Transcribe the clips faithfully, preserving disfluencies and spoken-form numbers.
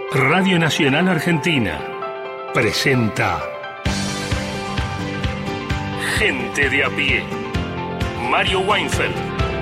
Radio Nacional Argentina presenta Gente de a pie. Mario Weinfeld.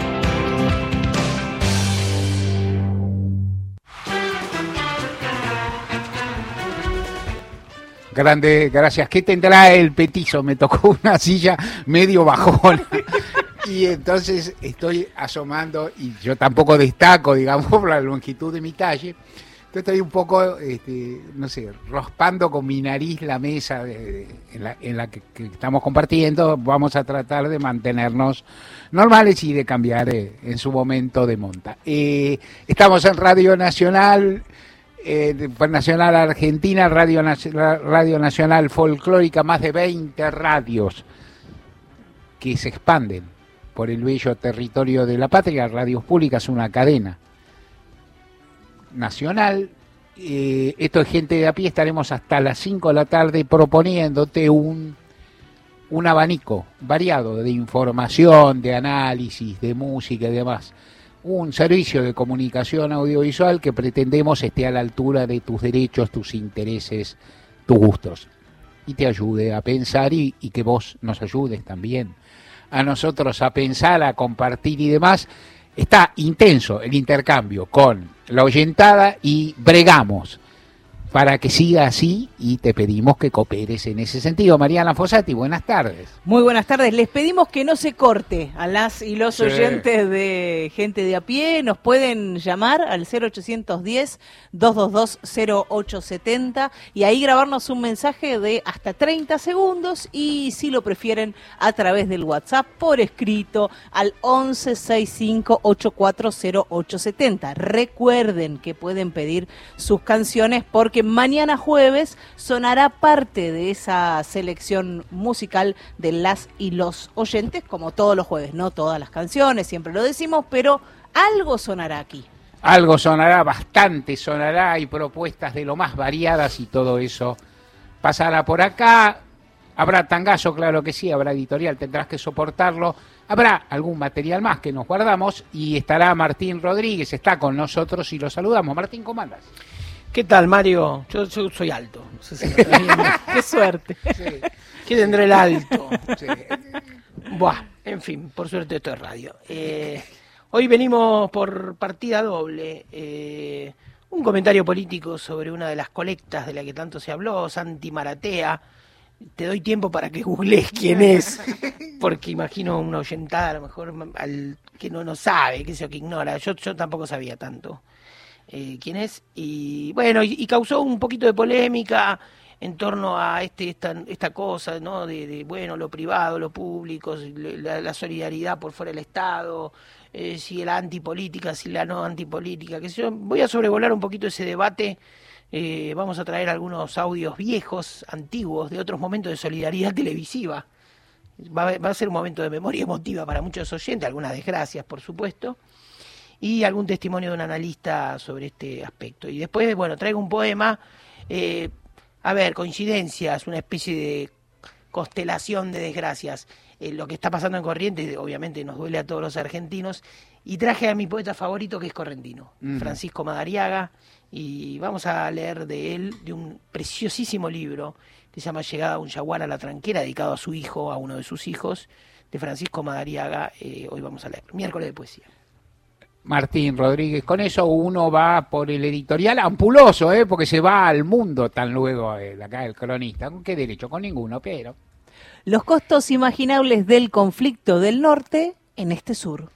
Grande, gracias. ¿Qué tendrá el petizo? Me tocó una silla medio bajona. Y entonces estoy asomando, y yo tampoco destaco, digamos, por la longitud de mi talle. Entonces estoy un poco, este, no sé, raspando con mi nariz la mesa de, de, en la, en la que, que estamos compartiendo. Vamos a tratar de mantenernos normales y de cambiar eh, en su momento de monta. Eh, estamos en Radio Nacional, eh, Nacional Argentina, Radio, Radio Nacional Folclórica, más de veinte radios que se expanden por el bello territorio de la patria. Radios Públicas, una cadena nacional. Eh, esto es Gente de a pie. Estaremos hasta las cinco de la tarde proponiéndote un, un abanico variado de información, de análisis, de música y demás. Un servicio de comunicación audiovisual que pretendemos esté a la altura de tus derechos, tus intereses, tus gustos, y te ayude a pensar y, y que vos nos ayudes también a nosotros a pensar, a compartir y demás. Está intenso el intercambio con la oyentada y bregamos para que siga así, y te pedimos que cooperes en ese sentido. Mariana Fossati, buenas tardes. Muy buenas tardes. Les pedimos que no se corte a las y los sí. oyentes de Gente de a pie. Nos pueden llamar al cero ochocientos diez, doscientos veintidós, cero ochocientos setenta y ahí grabarnos un mensaje de hasta treinta segundos, y si lo prefieren a través del WhatsApp por escrito al once sesenta y cinco, ochenta y cuatro cero ocho setenta. Recuerden que pueden pedir sus canciones porque mañana jueves sonará parte de esa selección musical de las y los oyentes, como todos los jueves, no todas las canciones, siempre lo decimos, pero algo sonará aquí. Algo sonará, bastante sonará, hay propuestas de lo más variadas y todo eso pasará por acá. Habrá tangazo, claro que sí, habrá editorial, tendrás que soportarlo. Habrá algún material más que nos guardamos y estará Martín Rodríguez, está con nosotros y lo saludamos. Martín, ¿cómo andas? ¿Qué tal, Mario? Yo, yo soy alto. No sé si ¡Qué suerte! Sí. ¿Qué tendré el alto? Sí. Buah, en fin, por suerte esto es radio. Eh, hoy venimos por partida doble. Eh, un comentario político sobre una de las colectas de la que tanto se habló, Santi Maratea. Te doy tiempo para que googlees quién es, porque imagino una oyentada a lo mejor al que no, no sabe, que sé, que ignora. Yo, yo tampoco sabía tanto. Eh, quién es, y bueno, y, y causó un poquito de polémica en torno a este esta, esta cosa, ¿no? De, de, bueno, lo privado, lo público, la, la solidaridad por fuera del Estado, eh, si la antipolítica, si la no antipolítica, que yo voy a sobrevolar un poquito ese debate. Eh, vamos a traer algunos audios viejos, antiguos, de otros momentos de solidaridad televisiva. Va, va a ser un momento de memoria emotiva para muchos oyentes, algunas desgracias, por supuesto, y algún testimonio de un analista sobre este aspecto. Y después, bueno, traigo un poema, eh, a ver, coincidencias, una especie de constelación de desgracias. Eh, lo que está pasando en Corrientes, obviamente, nos duele a todos los argentinos, y traje a mi poeta favorito, que es correntino, uh-huh. Francisco Madariaga, y vamos a leer de él, de un preciosísimo libro que se llama Llegada a un Yaguar a la Tranquera, dedicado a su hijo, a uno de sus hijos, de Francisco Madariaga. Eh, hoy vamos a leer, miércoles de poesía. Martín Rodríguez, con eso uno va por el editorial ampuloso, ¿eh? Porque se va al mundo tan luego eh, de acá el cronista. ¿Con qué derecho? Con ninguno, pero... Los costos imaginables del conflicto del norte en este sur.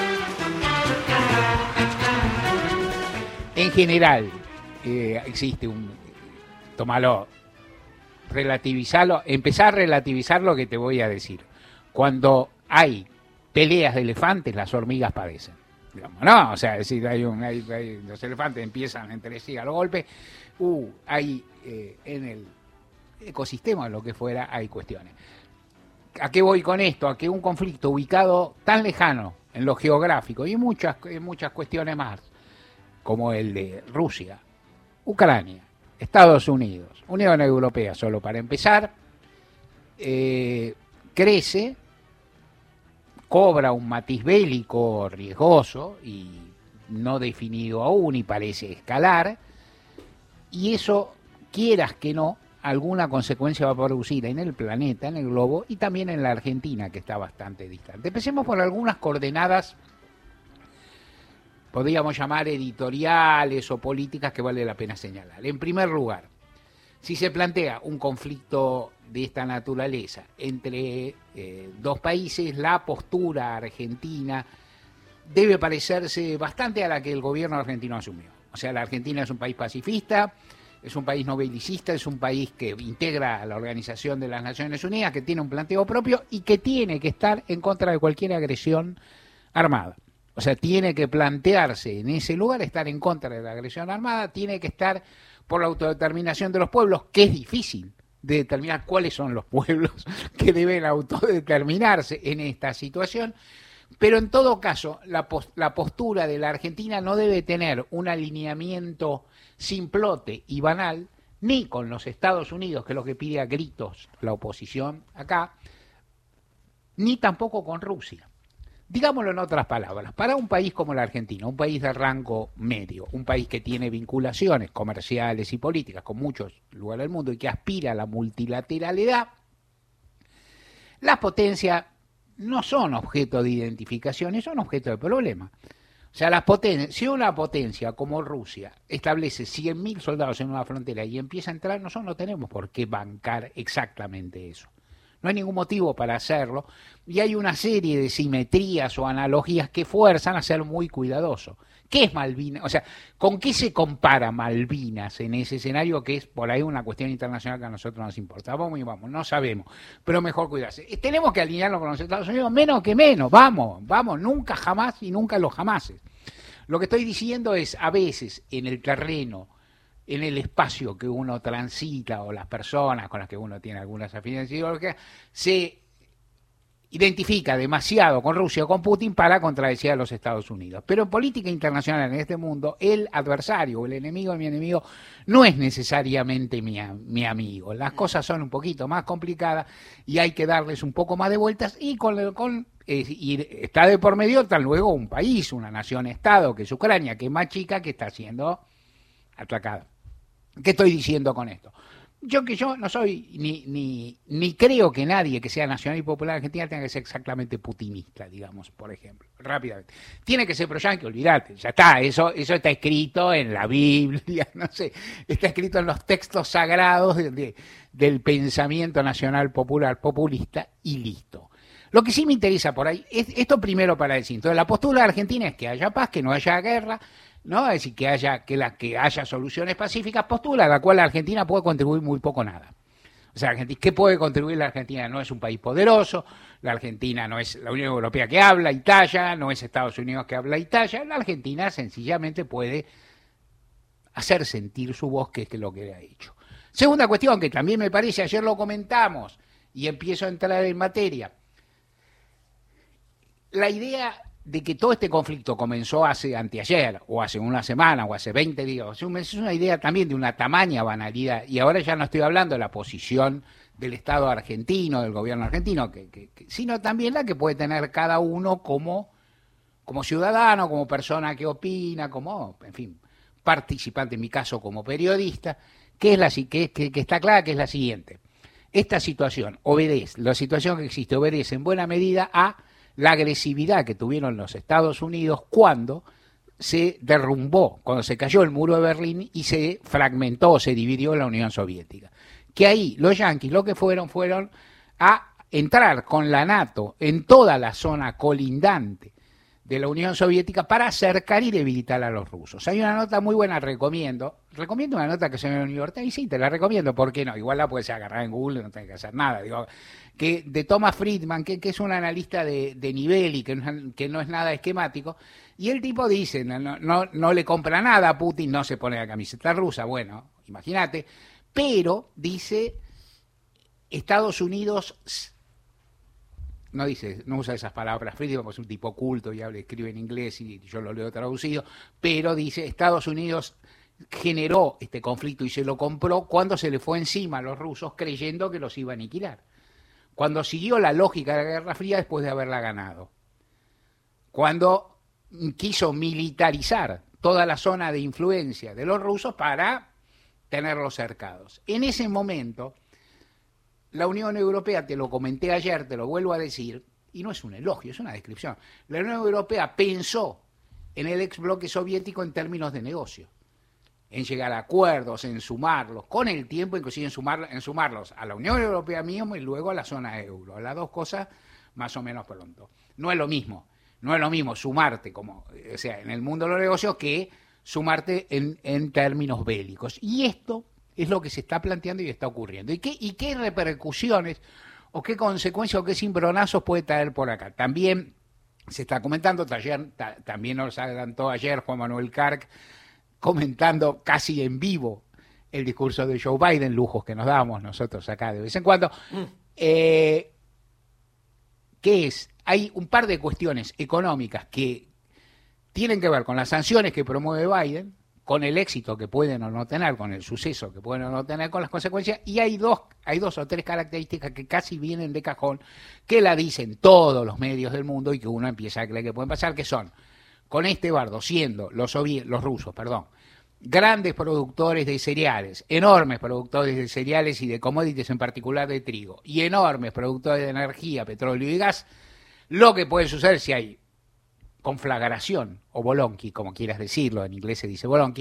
En general, eh, existe un... Tómalo, relativizarlo, empezar a relativizar lo que te voy a decir. Cuando hay peleas de elefantes, las hormigas padecen. Digamos, no, o sea, es decir, hay un, hay, hay, los elefantes empiezan entre sí a los golpes, uh, hay eh, en el ecosistema, lo que fuera, hay cuestiones. ¿A qué voy con esto? A que un conflicto ubicado tan lejano en lo geográfico y muchas, muchas cuestiones más, como el de Rusia, Ucrania, Estados Unidos, Unión Europea, solo para empezar, eh, crece, cobra un matiz bélico riesgoso y no definido aún y parece escalar, y eso, quieras que no, alguna consecuencia va a producir en el planeta, en el globo, y también en la Argentina, que está bastante distante. Empecemos por algunas coordenadas, podríamos llamar editoriales o políticas, que vale la pena señalar. En primer lugar, si se plantea un conflicto de esta naturaleza entre eh, dos países, la postura argentina debe parecerse bastante a la que el gobierno argentino asumió. O sea, la Argentina es un país pacifista, es un país no belicista, es un país que integra a la Organización de las Naciones Unidas, que tiene un planteo propio y que tiene que estar en contra de cualquier agresión armada. O sea, tiene que plantearse en ese lugar, estar en contra de la agresión armada, tiene que estar por la autodeterminación de los pueblos, que es difícil de determinar cuáles son los pueblos que deben autodeterminarse en esta situación. Pero en todo caso, la, pos- la postura de la Argentina no debe tener un alineamiento simplote y banal, ni con los Estados Unidos, que es lo que pide a gritos la oposición acá, ni tampoco con Rusia. Digámoslo en otras palabras, para un país como la Argentina, un país de rango medio, un país que tiene vinculaciones comerciales y políticas con muchos lugares del mundo y que aspira a la multilateralidad, las potencias no son objeto de identificación, son objeto de problema. O sea, las potencias, si una potencia como Rusia establece cien mil soldados en una frontera y empieza a entrar, nosotros no tenemos por qué bancar exactamente eso. No hay ningún motivo para hacerlo y hay una serie de simetrías o analogías que fuerzan a ser muy cuidadosos. ¿Qué es Malvinas? O sea, ¿con qué se compara Malvinas en ese escenario que es por ahí una cuestión internacional que a nosotros nos importa? Vamos y vamos, no sabemos, pero mejor cuidarse. Tenemos que alinearnos con los Estados Unidos, menos que menos, vamos, vamos, nunca jamás y nunca los jamases. Lo que estoy diciendo es, a veces, en el terreno, en el espacio que uno transita o las personas con las que uno tiene algunas afinidades ideológicas, se identifica demasiado con Rusia o con Putin para contradecir a los Estados Unidos. Pero en política internacional en este mundo, el adversario o el enemigo de mi enemigo no es necesariamente mi, mi amigo. Las cosas son un poquito más complicadas y hay que darles un poco más de vueltas y con... con eh, y está de por medio tan luego un país, una nación-estado, que es Ucrania, que es más chica, que está siendo atacada. ¿Qué estoy diciendo con esto? Yo que yo no soy, ni, ni, ni creo que nadie que sea nacional y popular argentina tenga que ser exactamente putinista, digamos, por ejemplo, rápidamente. Tiene que ser pro-yanqui, olvídate, ya está, eso, eso está escrito en la Biblia, no sé, está escrito en los textos sagrados de, de, del pensamiento nacional popular populista y listo. Lo que sí me interesa por ahí, es esto primero para decir, entonces la postura argentina es que haya paz, que no haya guerra, ¿no? Es decir, que haya, que, la, que haya soluciones pacíficas, postura a la cual la Argentina puede contribuir muy poco o nada. O sea, ¿qué puede contribuir la Argentina? No es un país poderoso, la Argentina no es la Unión Europea que habla y talla, no es Estados Unidos que habla y talla, la Argentina sencillamente puede hacer sentir su voz, que es lo que le ha hecho. Segunda cuestión, que también me parece, ayer lo comentamos, y empiezo a entrar en materia, la idea de que todo este conflicto comenzó hace anteayer, o hace una semana, o hace veinte días, hace un mes, es una idea también de una tamaña banalidad, y ahora ya no estoy hablando de la posición del Estado argentino, del gobierno argentino, que, que, que, sino también la que puede tener cada uno como, como ciudadano, como persona que opina, como, en fin, participante, en mi caso como periodista, que, es la, que, que, que está clara que es la siguiente. Esta situación obedece, la situación que existe obedece en buena medida a la agresividad que tuvieron los Estados Unidos cuando se derrumbó, cuando se cayó el muro de Berlín y se fragmentó, se dividió la Unión Soviética. Que ahí los yanquis lo que fueron, fueron a entrar con la NATO en toda la zona colindante de la Unión Soviética para acercar y debilitar a los rusos. Hay una nota muy buena, recomiendo, recomiendo una nota que se ve en el New York Times, sí, te la recomiendo, ¿por qué no? Igual la puedes agarrar en Google, no tienes que hacer nada, digo, que de Thomas Friedman, que, que es un analista de, de nivel y que no, que no es nada esquemático, y el tipo dice, no, no, no le compra nada a Putin, no se pone la camiseta rusa, bueno, imagínate, pero dice, Estados Unidos... No dice, no usa esas palabras, Friedman es un tipo culto y habla, escribe en inglés y yo lo leo traducido, pero dice, Estados Unidos generó este conflicto y se lo compró cuando se le fue encima a los rusos creyendo que los iba a aniquilar. Cuando siguió la lógica de la Guerra Fría después de haberla ganado. Cuando quiso militarizar toda la zona de influencia de los rusos para tenerlos cercados. En ese momento, la Unión Europea, te lo comenté ayer, te lo vuelvo a decir, y no es un elogio, es una descripción. La Unión Europea pensó en el ex bloque soviético en términos de negocio, en llegar a acuerdos, en sumarlos, con el tiempo inclusive en, sumar, en sumarlos a la Unión Europea mismo y luego a la zona euro. Las dos cosas más o menos pronto. No es lo mismo, no es lo mismo sumarte como, o sea, en el mundo de los negocios que sumarte en, en términos bélicos. Y esto es lo que se está planteando y está ocurriendo. ¿Y qué, y qué repercusiones o qué consecuencias o qué cimbronazos puede traer por acá? También se está comentando, ayer, ta, también nos adelantó ayer Juan Manuel Carc, comentando casi en vivo el discurso de Joe Biden, lujos que nos damos nosotros acá de vez en cuando. Mm. Eh, ¿Qué es? Hay un par de cuestiones económicas que tienen que ver con las sanciones que promueve Biden, con el éxito que pueden o no tener, con el suceso que pueden o no tener, con las consecuencias, y hay dos, hay dos o tres características que casi vienen de cajón, que la dicen todos los medios del mundo y que uno empieza a creer que pueden pasar, que son, con este bardo, siendo los, sovi- los rusos, perdón, grandes productores de cereales, enormes productores de cereales y de commodities, en particular de trigo, y enormes productores de energía, petróleo y gas, lo que puede suceder si hay conflagración o bolonqui, como quieras decirlo, en inglés se dice bolonqui,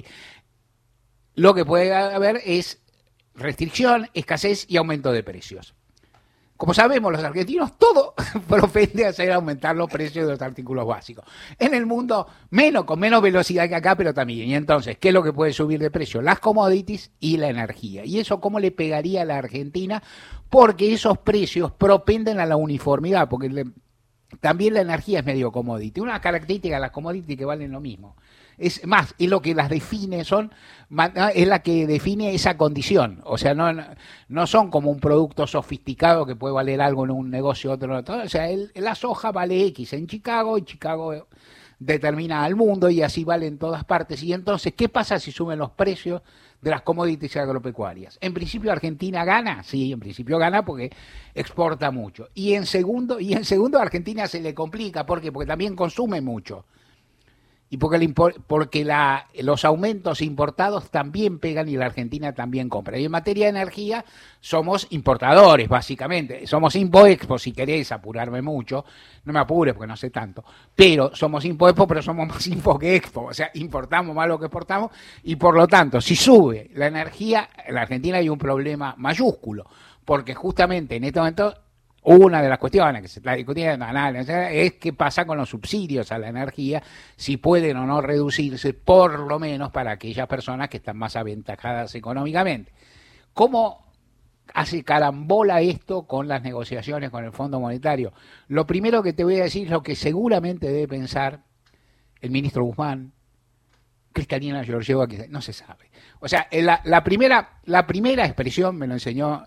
lo que puede haber es restricción, escasez y aumento de precios. Como sabemos los argentinos, todo propende a hacer aumentar los precios de los artículos básicos. En el mundo, menos, con menos velocidad que acá, pero también. Y entonces, ¿qué es lo que puede subir de precio? Las commodities y la energía. ¿Y eso cómo le pegaría a la Argentina? Porque esos precios propenden a la uniformidad, porque le, también la energía es medio commodity. Una característica de las commodities que valen lo mismo. Es más, es lo que las define, son es la que define esa condición. O sea, no, no son como un producto sofisticado que puede valer algo en un negocio, otro en otro. O sea, el, la soja vale X en Chicago y Chicago determina al mundo y así vale en todas partes. Y entonces, ¿qué pasa si suben los precios de las commodities agropecuarias? En principio Argentina gana, sí, en principio gana porque exporta mucho. Y en segundo, y en segundo a Argentina se le complica, ¿por qué? Porque también consume mucho. Y porque, el, porque la, los aumentos importados también pegan y la Argentina también compra. Y en materia de energía somos importadores, básicamente. Somos Impoexpo, si querés apurarme mucho. No me apures porque no sé tanto. Pero somos Impoexpo, pero somos más Info que Expo. O sea, importamos más lo que exportamos. Y por lo tanto, si sube la energía, en la Argentina hay un problema mayúsculo. Porque justamente en este momento, una de las cuestiones que se está discutiendo es qué pasa con los subsidios a la energía, si pueden o no reducirse, por lo menos para aquellas personas que están más aventajadas económicamente. ¿Cómo hace carambola esto con las negociaciones con el Fondo Monetario? Lo primero que te voy a decir es lo que seguramente debe pensar el ministro Guzmán, Cristalina Georgieva, que no se sabe. O sea, la, la, primera, la primera expresión me lo enseñó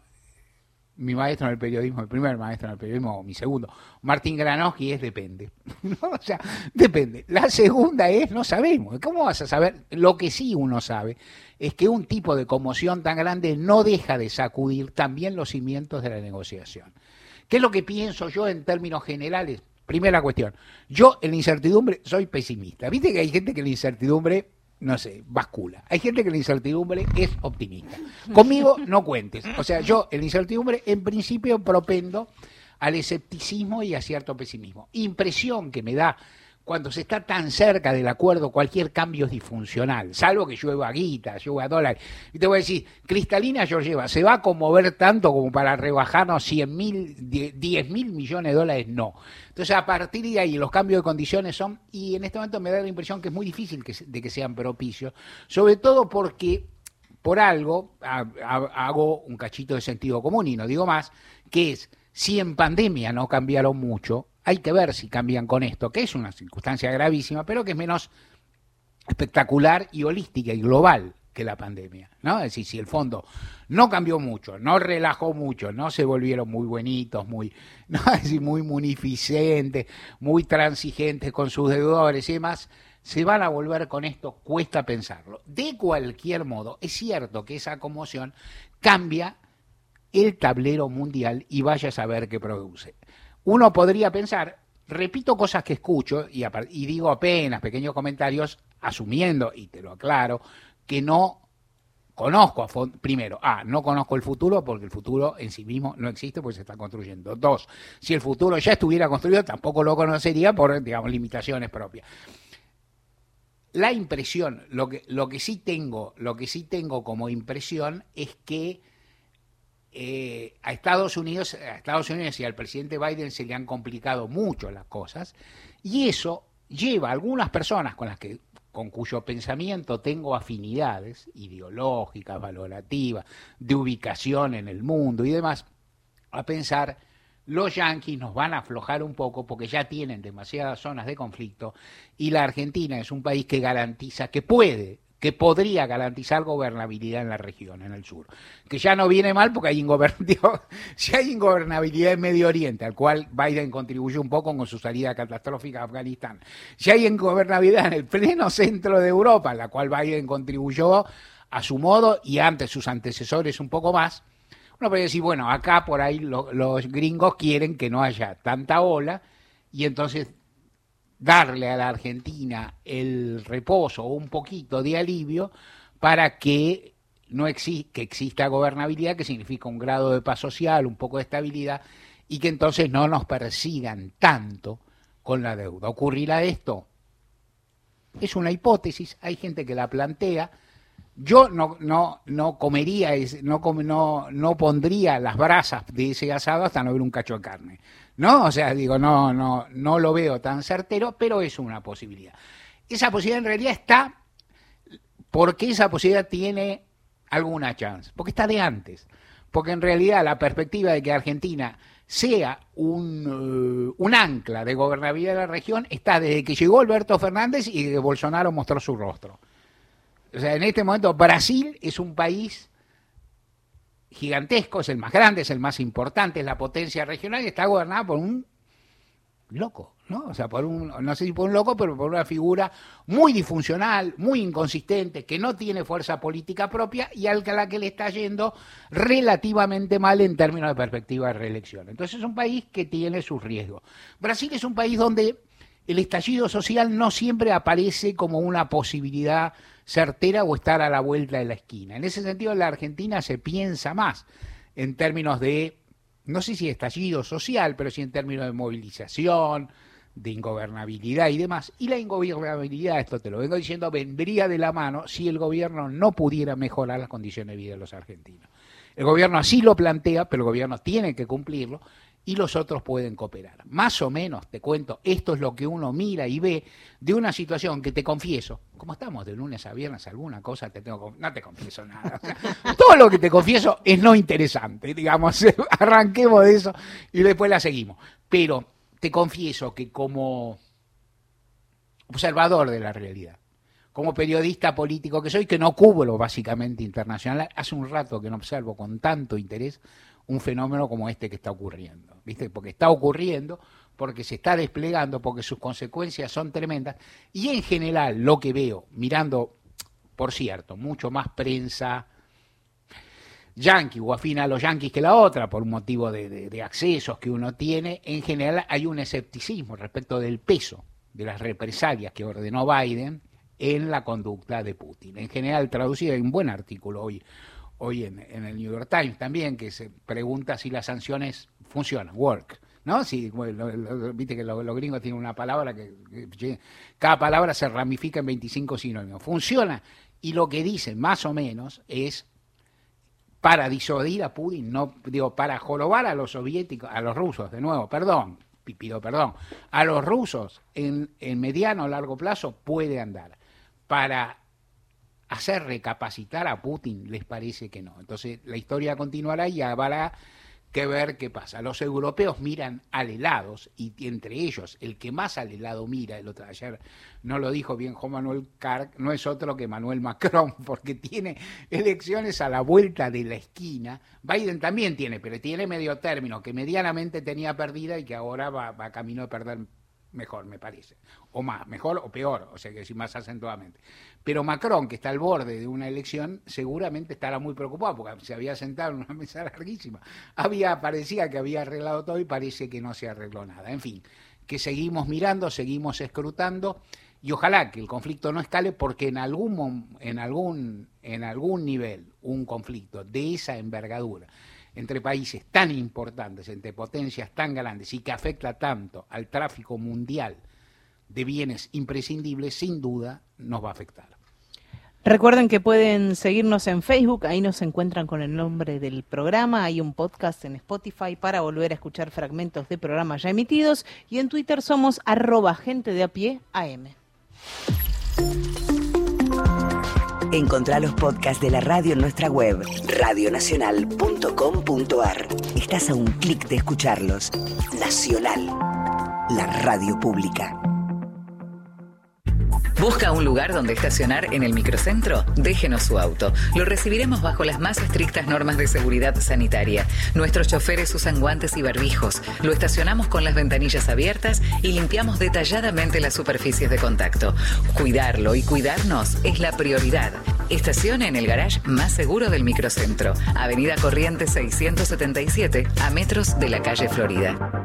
mi maestro en el periodismo, el primer maestro en el periodismo, o mi segundo, Martín Granowski, es depende. ¿No? O sea, depende. La segunda es no sabemos. ¿Cómo vas a saber? Lo que sí uno sabe es que un tipo de conmoción tan grande no deja de sacudir también los cimientos de la negociación. ¿Qué es lo que pienso yo en términos generales? Primera cuestión. Yo en la incertidumbre soy pesimista. ¿Viste que hay gente que en la incertidumbre, no sé, bascula? Hay gente que en la incertidumbre es optimista. Conmigo no cuentes. O sea, yo en la incertidumbre en principio propendo al escepticismo y a cierto pesimismo. Impresión que me da cuando se está tan cerca del acuerdo, cualquier cambio es disfuncional, salvo que llueva guita, llueva dólares. Y te voy a decir, Cristalina Georgieva, ¿se va a conmover tanto como para rebajarnos cien mil, diez mil millones de dólares? No. Entonces, a partir de ahí, los cambios de condiciones son, y en este momento me da la impresión que es muy difícil que, de que sean propicios, sobre todo porque, por algo, ha, ha, hago un cachito de sentido común y no digo más, que es, si en pandemia no cambiaron mucho, hay que ver si cambian con esto, que es una circunstancia gravísima, pero que es menos espectacular y holística y global que la pandemia, ¿no? Es decir, si el fondo no cambió mucho, no relajó mucho, no se volvieron muy buenitos, muy, ¿no? Es decir, muy munificentes, muy transigentes con sus deudores y demás, se van a volver con esto, cuesta pensarlo. De cualquier modo, es cierto que esa conmoción cambia el tablero mundial y vaya a saber qué produce. Uno podría pensar, repito cosas que escucho y, y digo apenas pequeños comentarios, asumiendo, y te lo aclaro, que no conozco a fondo, primero, ah, no conozco el futuro porque el futuro en sí mismo no existe porque se está construyendo. Dos, si el futuro ya estuviera construido, tampoco lo conocería por, digamos, limitaciones propias. La impresión, lo que, lo que sí tengo, lo que sí tengo como impresión es que eh, a Estados Unidos, a Estados Unidos y al presidente Biden se le han complicado mucho las cosas, y eso lleva a algunas personas con las que, con cuyo pensamiento tengo afinidades ideológicas, valorativas, de ubicación en el mundo y demás, a pensar: los yanquis nos van a aflojar un poco porque ya tienen demasiadas zonas de conflicto y la Argentina es un país que garantiza, que puede, que podría garantizar gobernabilidad en la región, en el sur. Que ya no viene mal porque hay ingobernabilidad, si hay ingobernabilidad en Medio Oriente, al cual Biden contribuyó un poco con su salida catastrófica a Afganistán. Si hay ingobernabilidad en el pleno centro de Europa, en la cual Biden contribuyó a su modo y antes sus antecesores un poco más, uno puede decir, bueno, acá por ahí lo, los gringos quieren que no haya tanta ola y entonces darle a la Argentina el reposo o un poquito de alivio para que no exi- que exista gobernabilidad, que significa un grado de paz social, un poco de estabilidad, y que entonces no nos persigan tanto con la deuda. ¿Ocurrirá esto? Es una hipótesis, hay gente que la plantea. Yo no no no comería, no, no no pondría las brasas de ese asado hasta no ver un cacho de carne, ¿no? O sea, digo, no no no lo veo tan certero, pero es una posibilidad. Esa posibilidad en realidad está, porque esa posibilidad tiene alguna chance, porque está de antes, porque en realidad la perspectiva de que Argentina sea un, uh, un ancla de gobernabilidad de la región está desde que llegó Alberto Fernández y que Bolsonaro mostró su rostro. O sea, en este momento Brasil es un país gigantesco, es el más grande, es el más importante, es la potencia regional y está gobernado por un loco, ¿no? O sea, por un, no sé si por un loco, pero por una figura muy disfuncional, muy inconsistente, que no tiene fuerza política propia y a la que le está yendo relativamente mal en términos de perspectiva de reelección. Entonces es un país que tiene sus riesgos. Brasil es un país donde el estallido social no siempre aparece como una posibilidad certera o estar a la vuelta de la esquina. En ese sentido, en la Argentina se piensa más en términos de, no sé si estallido social, pero sí en términos de movilización, de ingobernabilidad y demás. Y la ingobernabilidad, esto te lo vengo diciendo, vendría de la mano si el gobierno no pudiera mejorar las condiciones de vida de los argentinos. El gobierno así lo plantea, pero el gobierno tiene que cumplirlo y los otros pueden cooperar. Más o menos, te cuento, esto es lo que uno mira y ve de una situación que te confieso, como estamos de lunes a viernes, alguna cosa te tengo, no te confieso nada. O sea, todo lo que te confieso es no interesante, digamos, arranquemos de eso y después la seguimos. Pero te confieso que como observador de la realidad, como periodista político que soy, que no cubro básicamente internacional, hace un rato que no observo con tanto interés un fenómeno como este que está ocurriendo, ¿viste? Porque está ocurriendo, porque se está desplegando, porque sus consecuencias son tremendas, y en general lo que veo, mirando, por cierto, mucho más prensa yanqui o afín a los yanquis que la otra, por un motivo de, de, de accesos que uno tiene, en general hay un escepticismo respecto del peso de las represalias que ordenó Biden en la conducta de Putin. En general, traducido, hay un buen artículo hoy, hoy en, en el New York Times también, que se pregunta si las sanciones funcionan, work, ¿no? Si, bueno, lo, lo, viste que los, los gringos tienen una palabra que, que cada palabra se ramifica en veinticinco sinónimos. Funciona, y lo que dicen más o menos es para disuadir a Putin, no digo para jorobar a los soviéticos, a los rusos, de nuevo, perdón, pido perdón, a los rusos en, en mediano o largo plazo puede andar. Para hacer recapacitar a Putin les parece que no. Entonces la historia continuará y habrá que ver qué pasa. Los europeos miran alelados y entre ellos el que más alelado mira, el otro ayer no lo dijo bien Juan Manuel Carc, no es otro que Manuel Macron, porque tiene elecciones a la vuelta de la esquina. Biden también tiene, pero tiene medio término que medianamente tenía perdida y que ahora va, va camino de perder mejor, me parece, o más, mejor o peor, o sea que sí, más acentuadamente. Pero Macron, que está al borde de una elección, seguramente estará muy preocupado, porque se había sentado en una mesa larguísima, había, parecía que había arreglado todo y parece que no se arregló nada. En fin, que seguimos mirando, seguimos escrutando Y ojalá que el conflicto no escale, porque en algún, en algún, en algún nivel un conflicto de esa envergadura entre países tan importantes, entre potencias tan grandes y que afecta tanto al tráfico mundial de bienes imprescindibles, sin duda nos va a afectar. Recuerden que pueden seguirnos en Facebook, ahí nos encuentran con el nombre del programa, hay un podcast en Spotify para volver a escuchar fragmentos de programas ya emitidos, y en Twitter somos arroba gente de a pie A M. Encontrá los podcasts de la radio en nuestra web, radio nacional punto com punto a r. Estás a un clic de escucharlos. Nacional, la radio pública. ¿Busca un lugar donde estacionar en el microcentro? Déjenos su auto. Lo recibiremos bajo las más estrictas normas de seguridad sanitaria. Nuestros choferes usan guantes y barbijos. Lo estacionamos con las ventanillas abiertas y limpiamos detalladamente las superficies de contacto. Cuidarlo y cuidarnos es la prioridad. Estacione en el garage más seguro del microcentro. Avenida Corrientes seiscientos setenta y siete, a metros de la calle Florida.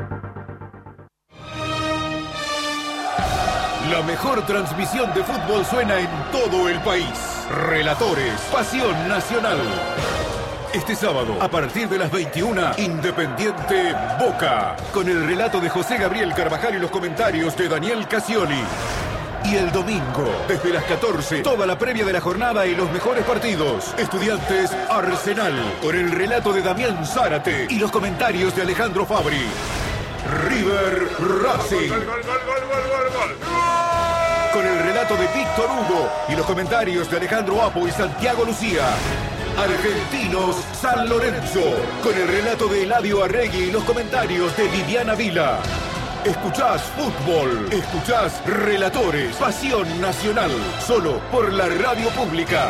La mejor transmisión de fútbol suena en todo el país. Relatores, Pasión Nacional. Este sábado, a partir de las veintiuna, Independiente Boca, con el relato de José Gabriel Carvajal y los comentarios de Daniel Casioli. Y el domingo, desde las catorce, toda la previa de la jornada y los mejores partidos. Estudiantes Arsenal, con el relato de Damián Zárate y los comentarios de Alejandro Fabri. River Racing, gol, gol, gol, gol, gol, gol, gol. Con el relato de Víctor Hugo y los comentarios de Alejandro Apo y Santiago Lucía. Argentinos San Lorenzo, con el relato de Eladio Arregui y los comentarios de Viviana Vila. Escuchás fútbol, escuchás relatores, Pasión Nacional, solo por la radio pública.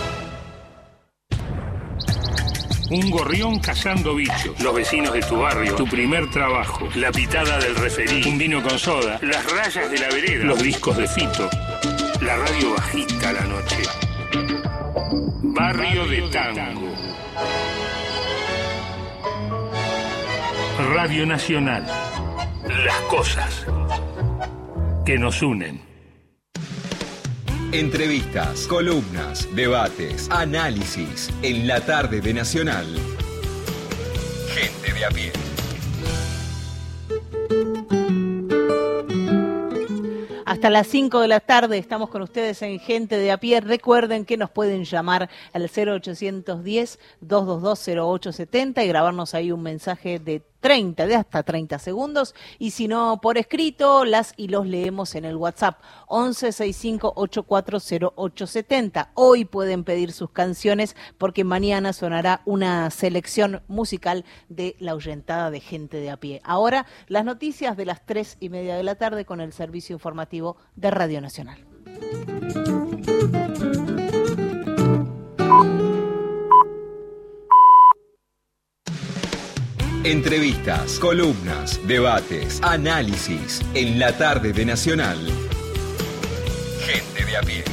Un gorrión cazando bichos, los vecinos de tu barrio, tu primer trabajo, la pitada del referí, un vino con soda, las rayas de la vereda, los discos de Fito, la radio bajita a la noche. Barrio de Tango. Radio Nacional. Las cosas que nos unen. Entrevistas, columnas, debates, análisis en la tarde de Nacional. Gente de a pie. Hasta las cinco de la tarde estamos con ustedes en Gente de a Pie. Recuerden que nos pueden llamar al cero ochocientos diez, doscientos veintidós, cero ocho setenta y grabarnos ahí un mensaje de treinta, de hasta treinta segundos. Y si no, por escrito, las y los leemos en el WhatsApp once sesenta y cinco ochenta y cuatro cero ocho setenta. Hoy pueden pedir sus canciones porque mañana sonará una selección musical de la ahuyentada de Gente de a Pie. Ahora, las noticias de las tres y media de la tarde con el servicio informativo de Radio Nacional. Entrevistas, columnas, debates, análisis en la tarde de Nacional. Gente de a pie.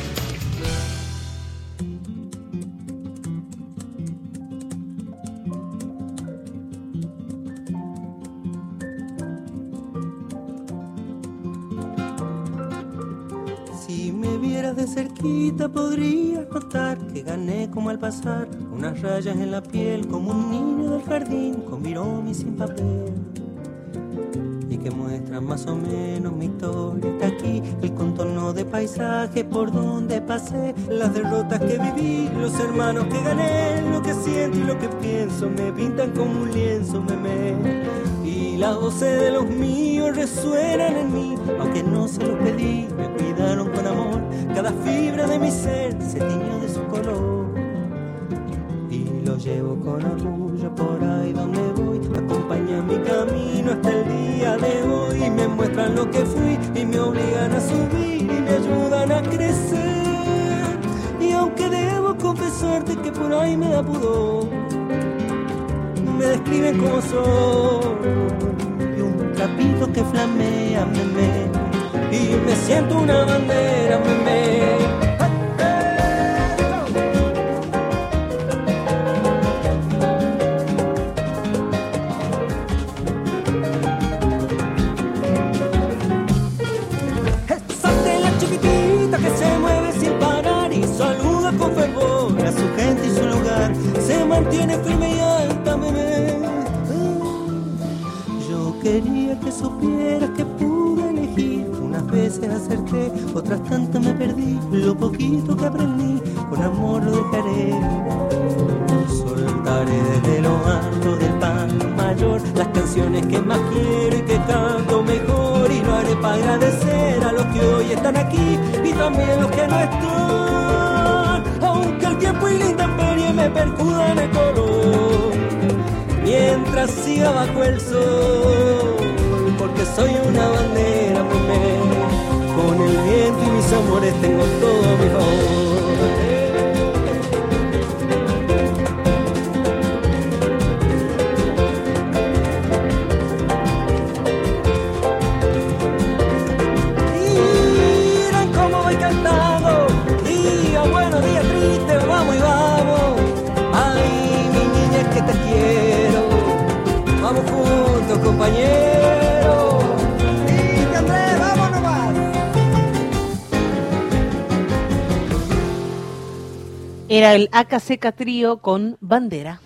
Si me vieras de cerquita podrías notar que gané como al pasar, unas rayas en la piel como un niño del jardín con virome y sin papel, y que muestran más o menos mi historia hasta aquí, el contorno de paisaje por donde pasé, las derrotas que viví, los hermanos que gané, lo que siento y lo que pienso me pintan como un lienzo, meme. Y las voces de los míos resuenan en mí, aunque no se los pedí, me cuidaron con amor, cada fibra de mi ser se tiñó de su color. Y lo llevo con orgullo por ahí donde voy, acompañan mi camino hasta el día de hoy, me muestran lo que fui y me obligan a subir y me ayudan a crecer. Y aunque debo confesarte que por ahí me da pudor, me describen como soy, y un trapito que flamea, meme, y me siento una bandera, meme. Salte con fervor a su gente y su lugar, se mantiene firme y alta, bebé. Yo quería que supieras que pude elegir, unas veces acerté, otras tantas me perdí, lo poquito que aprendí, con amor lo dejaré. Soltaré desde lo alto del pan mayor las canciones que más quiero y que canto mejor, y lo haré para agradecer a los que hoy están aquí y también los que no están, aunque el tiempo y la intemperie me percudan el color, mientras siga bajo el sol, porque soy una bandera, mujer, con el viento y mis amores tengo todo mi favor. Compañero, y que Andrés, vamos nomás. Era el Aca Seca Trío con Bandera.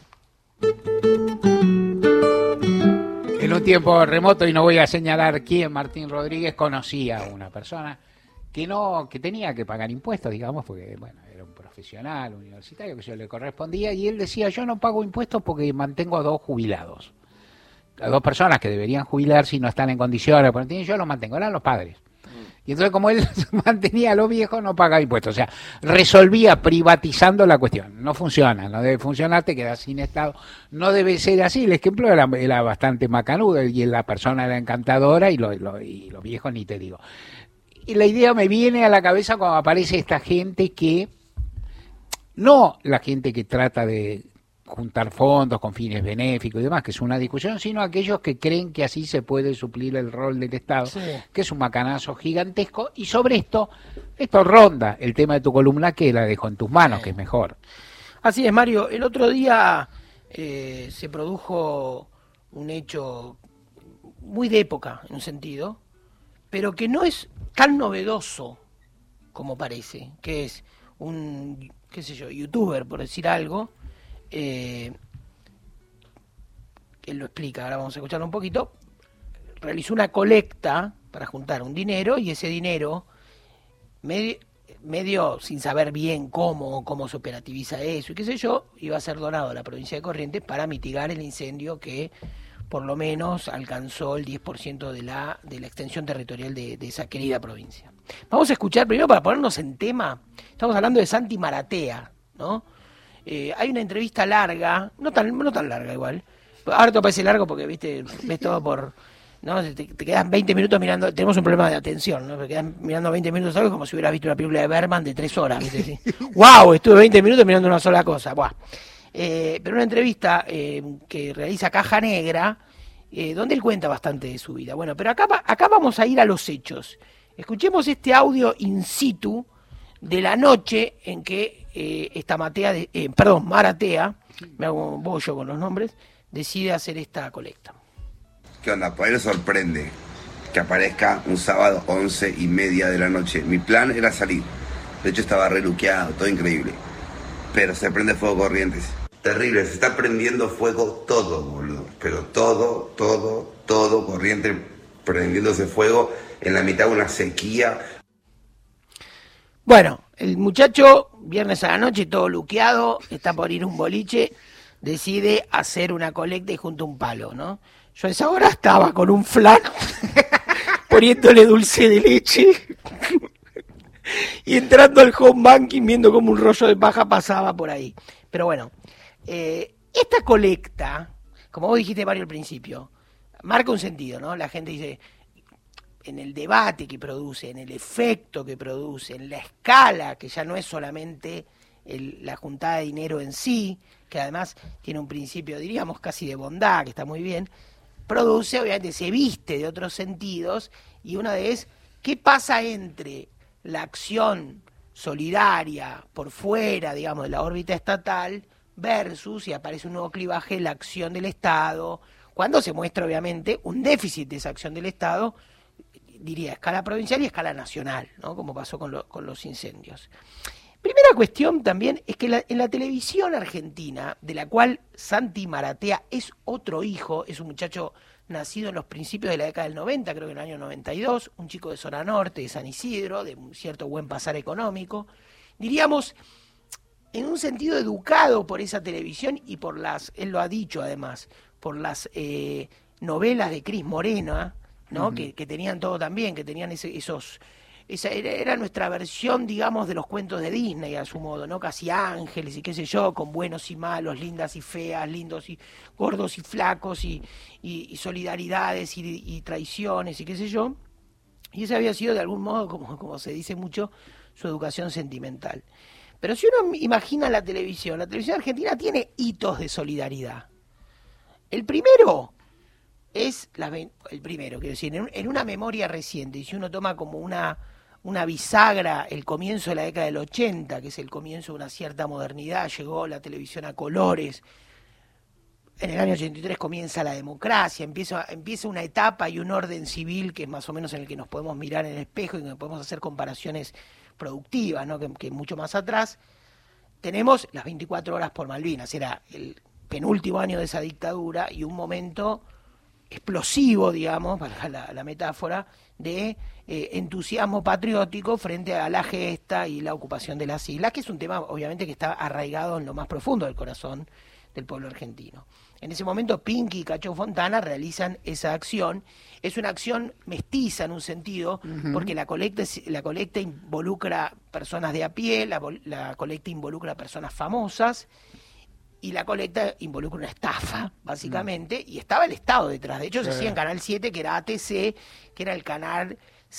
En un tiempo remoto, y no voy a señalar quién, Martín Rodríguez conocía a una persona que no, que tenía que pagar impuestos, digamos, porque bueno, era un profesional universitario que se le correspondía, y él decía: yo no pago impuestos porque mantengo a dos jubilados. A dos personas que deberían jubilar si no están en condiciones, yo los mantengo, eran los padres. Y entonces, como él mantenía a los viejos, no pagaba impuestos. O sea, resolvía privatizando la cuestión. No funciona, no debe funcionar, te quedas sin Estado. No debe ser así. El ejemplo era, era bastante macanudo, y la persona era encantadora, y, lo, lo, y los viejos ni te digo. Y la idea me viene a la cabeza cuando aparece esta gente que, no la gente que trata de juntar fondos con fines benéficos y demás, que es una discusión, sino aquellos que creen que así se puede suplir el rol del Estado, sí, que es un macanazo gigantesco. Y sobre esto, esto ronda el tema de tu columna, que la dejo en tus manos, sí, que es mejor. Así es, Mario. El otro día eh, se produjo un hecho muy de época, en un sentido, pero que no es tan novedoso como parece, que es un, qué sé yo, youtuber, por decir algo. Eh, él lo explica, ahora vamos a escucharlo un poquito. Realizó una colecta para juntar un dinero, y ese dinero, medio, medio sin saber bien cómo, cómo se operativiza eso y qué sé yo, iba a ser donado a la provincia de Corrientes para mitigar el incendio que por lo menos alcanzó el diez por ciento de la, de la extensión territorial de, de esa querida provincia. Vamos a escuchar primero, para ponernos en tema, estamos hablando de Santi Maratea, ¿no? Eh, hay una entrevista larga, no tan no tan larga igual, ahora te parece largo porque viste ves todo por, ¿no? Te, te quedan veinte minutos mirando, tenemos un problema de atención, ¿no? Te quedan mirando veinte minutos algo como si hubieras visto una película de Bergman de tres horas, ¿viste? ¿Sí? ¡Wow! Estuve veinte minutos mirando una sola cosa. ¡Buah! Eh, pero una entrevista eh, que realiza Caja Negra, eh, donde él cuenta bastante de su vida. Bueno, pero acá, acá vamos a ir a los hechos. Escuchemos este audio in situ de la noche en que eh, esta Matea, de, eh, perdón, Maratea, me hago un bollo con los nombres, decide hacer esta colecta. ¿Qué onda? Por ahí le sorprende que aparezca un sábado once y media de la noche. Mi plan era salir. De hecho estaba reluqueado, todo increíble. Pero se prende fuego Corrientes. Terrible, se está prendiendo fuego todo, boludo. Pero todo, todo, todo Corrientes prendiéndose fuego en la mitad de una sequía. Bueno, el muchacho, viernes a la noche, todo luqueado, está por ir a un boliche, decide hacer una colecta y junta un palo, ¿no? Yo a esa hora estaba con un flan, poniéndole dulce de leche, y entrando al home banking, viendo como un rollo de paja pasaba por ahí. Pero bueno, eh, esta colecta, como vos dijiste, Mario, al principio, marca un sentido, ¿no? La gente dice, en el debate que produce, en el efecto que produce, en la escala, que ya no es solamente el, la juntada de dinero en sí, que además tiene un principio, diríamos, casi de bondad, que está muy bien, produce, obviamente, se viste de otros sentidos, y una de es, ¿qué pasa entre la acción solidaria por fuera, digamos, de la órbita estatal, versus, y aparece un nuevo clivaje, la acción del Estado, cuando se muestra, obviamente, un déficit de esa acción del Estado, diría, a escala provincial y a escala nacional, ¿no? Como pasó con, lo, con los incendios. Primera cuestión también es que la, en la televisión argentina, de la cual Santi Maratea es otro hijo, es un muchacho nacido en los principios de la década del noventa, creo que en el año noventa y dos, un chico de zona norte, de San Isidro, de un cierto buen pasar económico, diríamos, en un sentido educado por esa televisión y por las, él lo ha dicho además, por las eh, novelas de Cris Morena, ¿no? Uh-huh. que, que tenían todo también, que tenían ese, esos... Esa era, era nuestra versión, digamos, de los cuentos de Disney, a su modo, ¿no? Casi ángeles y qué sé yo, con buenos y malos, lindas y feas, lindos y gordos y flacos, y, y, y solidaridades y, y traiciones y qué sé yo. Y ese había sido, de algún modo, como, como se dice mucho, su educación sentimental. Pero si uno imagina la televisión, la televisión argentina tiene hitos de solidaridad. El primero es, la, el primero, quiero decir, en, en una memoria reciente, y si uno toma como una... una bisagra, el comienzo de la década del ochenta, que es el comienzo de una cierta modernidad, llegó la televisión a colores, en el año ochenta y tres comienza la democracia, empieza, empieza una etapa y un orden civil que es más o menos en el que nos podemos mirar en el espejo y que podemos hacer comparaciones productivas, ¿no? que, que mucho más atrás. Tenemos las veinticuatro horas por Malvinas, era el penúltimo año de esa dictadura y un momento explosivo, digamos, para la, la metáfora, de eh, entusiasmo patriótico frente a la gesta y la ocupación de las islas, que es un tema obviamente que está arraigado en lo más profundo del corazón del pueblo argentino. En ese momento Pinky y Cacho Fontana realizan esa acción. Es una acción mestiza en un sentido, uh-huh. porque la colecta, la colecta involucra personas de a pie, la, la colecta involucra personas famosas, y la colecta involucra una estafa, básicamente, mm. y estaba el Estado detrás. De hecho, se hacía en Canal siete, que era A T C, que era el canal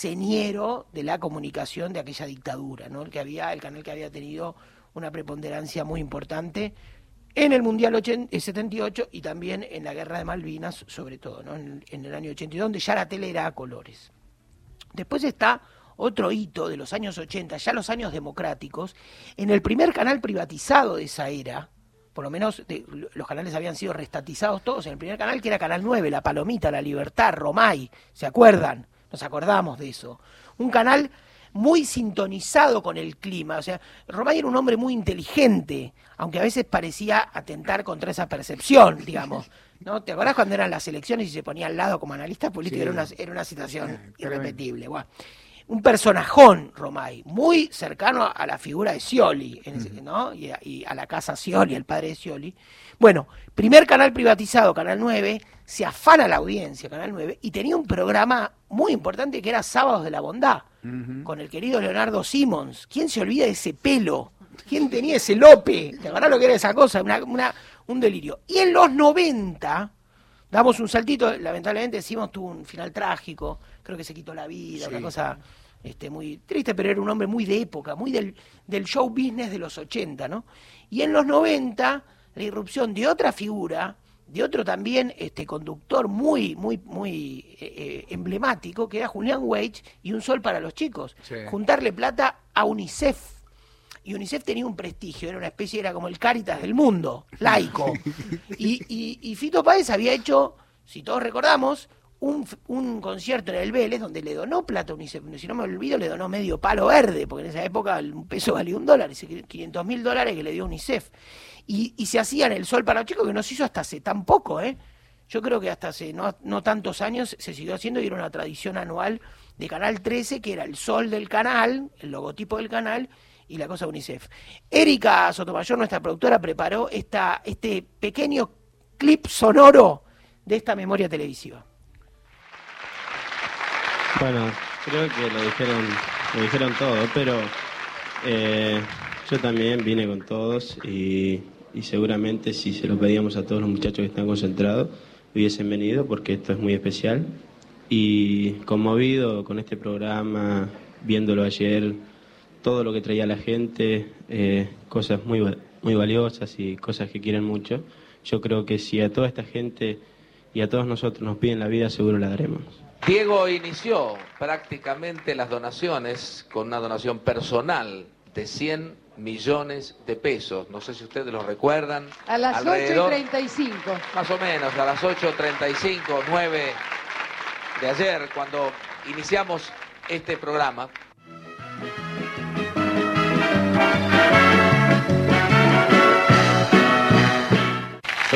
señero de la comunicación de aquella dictadura, ¿no? El que había, el canal que había tenido una preponderancia muy importante en el Mundial setenta y ocho y también en la Guerra de Malvinas, sobre todo, ¿no? En, en el año ochenta y dos, donde ya la tele era a colores. Después está otro hito de los años ochenta, ya los años democráticos, en el primer canal privatizado de esa era. Por lo menos de, los canales habían sido restatizados todos en el primer canal, que era Canal nueve, La Palomita, La Libertad, Romay, ¿se acuerdan? Nos acordamos de eso. Un canal muy sintonizado con el clima, o sea, Romay era un hombre muy inteligente, aunque a veces parecía atentar contra esa percepción, digamos, ¿no? ¿Te acordás cuando eran las elecciones y se ponía al lado como analista político? Sí. Era una, era una situación irrepetible, bueno. Un personajón, Romay, muy cercano a la figura de Scioli, ¿no? Y a, y a la casa Scioli, el padre de Scioli. Bueno, primer canal privatizado, Canal nueve, se afana la audiencia, Canal nueve, y tenía un programa muy importante que era Sábados de la Bondad, uh-huh. con el querido Leonardo Simons. ¿Quién se olvida de ese pelo? ¿Quién tenía ese lope? ¿Te acordás lo que era esa cosa? Una, una, un delirio. Y en los noventa... damos un saltito, lamentablemente Simons tuvo un final trágico, creo que se quitó la vida, sí. una cosa este, muy triste, pero era un hombre muy de época, muy del, del show business de los ochenta, ¿no? Y en los noventa, la irrupción de otra figura, de otro también este, conductor muy, muy, muy eh, emblemático, que era Julián Weich y Un Sol para los Chicos. Sí. Juntarle plata a UNICEF. Y UNICEF tenía un prestigio, era una especie, era como el Cáritas del mundo, laico. Y, y, y Fito Páez había hecho, si todos recordamos, un, un concierto en el Vélez donde le donó plata a UNICEF. Si no me olvido, le donó medio palo verde, porque en esa época un peso valía un dólar, quinientos mil dólares que le dio UNICEF. Y, y se hacían el Sol para los Chicos, que no se hizo hasta hace tan poco, ¿eh? Yo creo que hasta hace no, no tantos años se siguió haciendo y era una tradición anual de Canal trece, que era el sol del canal, el logotipo del canal, y la cosa UNICEF. Erika Sotomayor, nuestra productora, preparó esta, este pequeño clip sonoro de esta memoria televisiva. Bueno, creo que lo dijeron, lo dijeron todo, pero eh, yo también vine con todos y, y seguramente si se lo pedíamos a todos los muchachos que están concentrados, hubiesen venido porque esto es muy especial. Y conmovido con este programa, viéndolo ayer, todo lo que traía la gente, eh, cosas muy, muy valiosas y cosas que quieren mucho. Yo creo que si a toda esta gente y a todos nosotros nos piden la vida, seguro la daremos. Diego inició prácticamente las donaciones con una donación personal de cien millones de pesos. No sé si ustedes lo recuerdan. A las Alrededor, ocho y treinta y cinco. Más o menos, a las ocho treinta y cinco, nueve de ayer, cuando iniciamos este programa.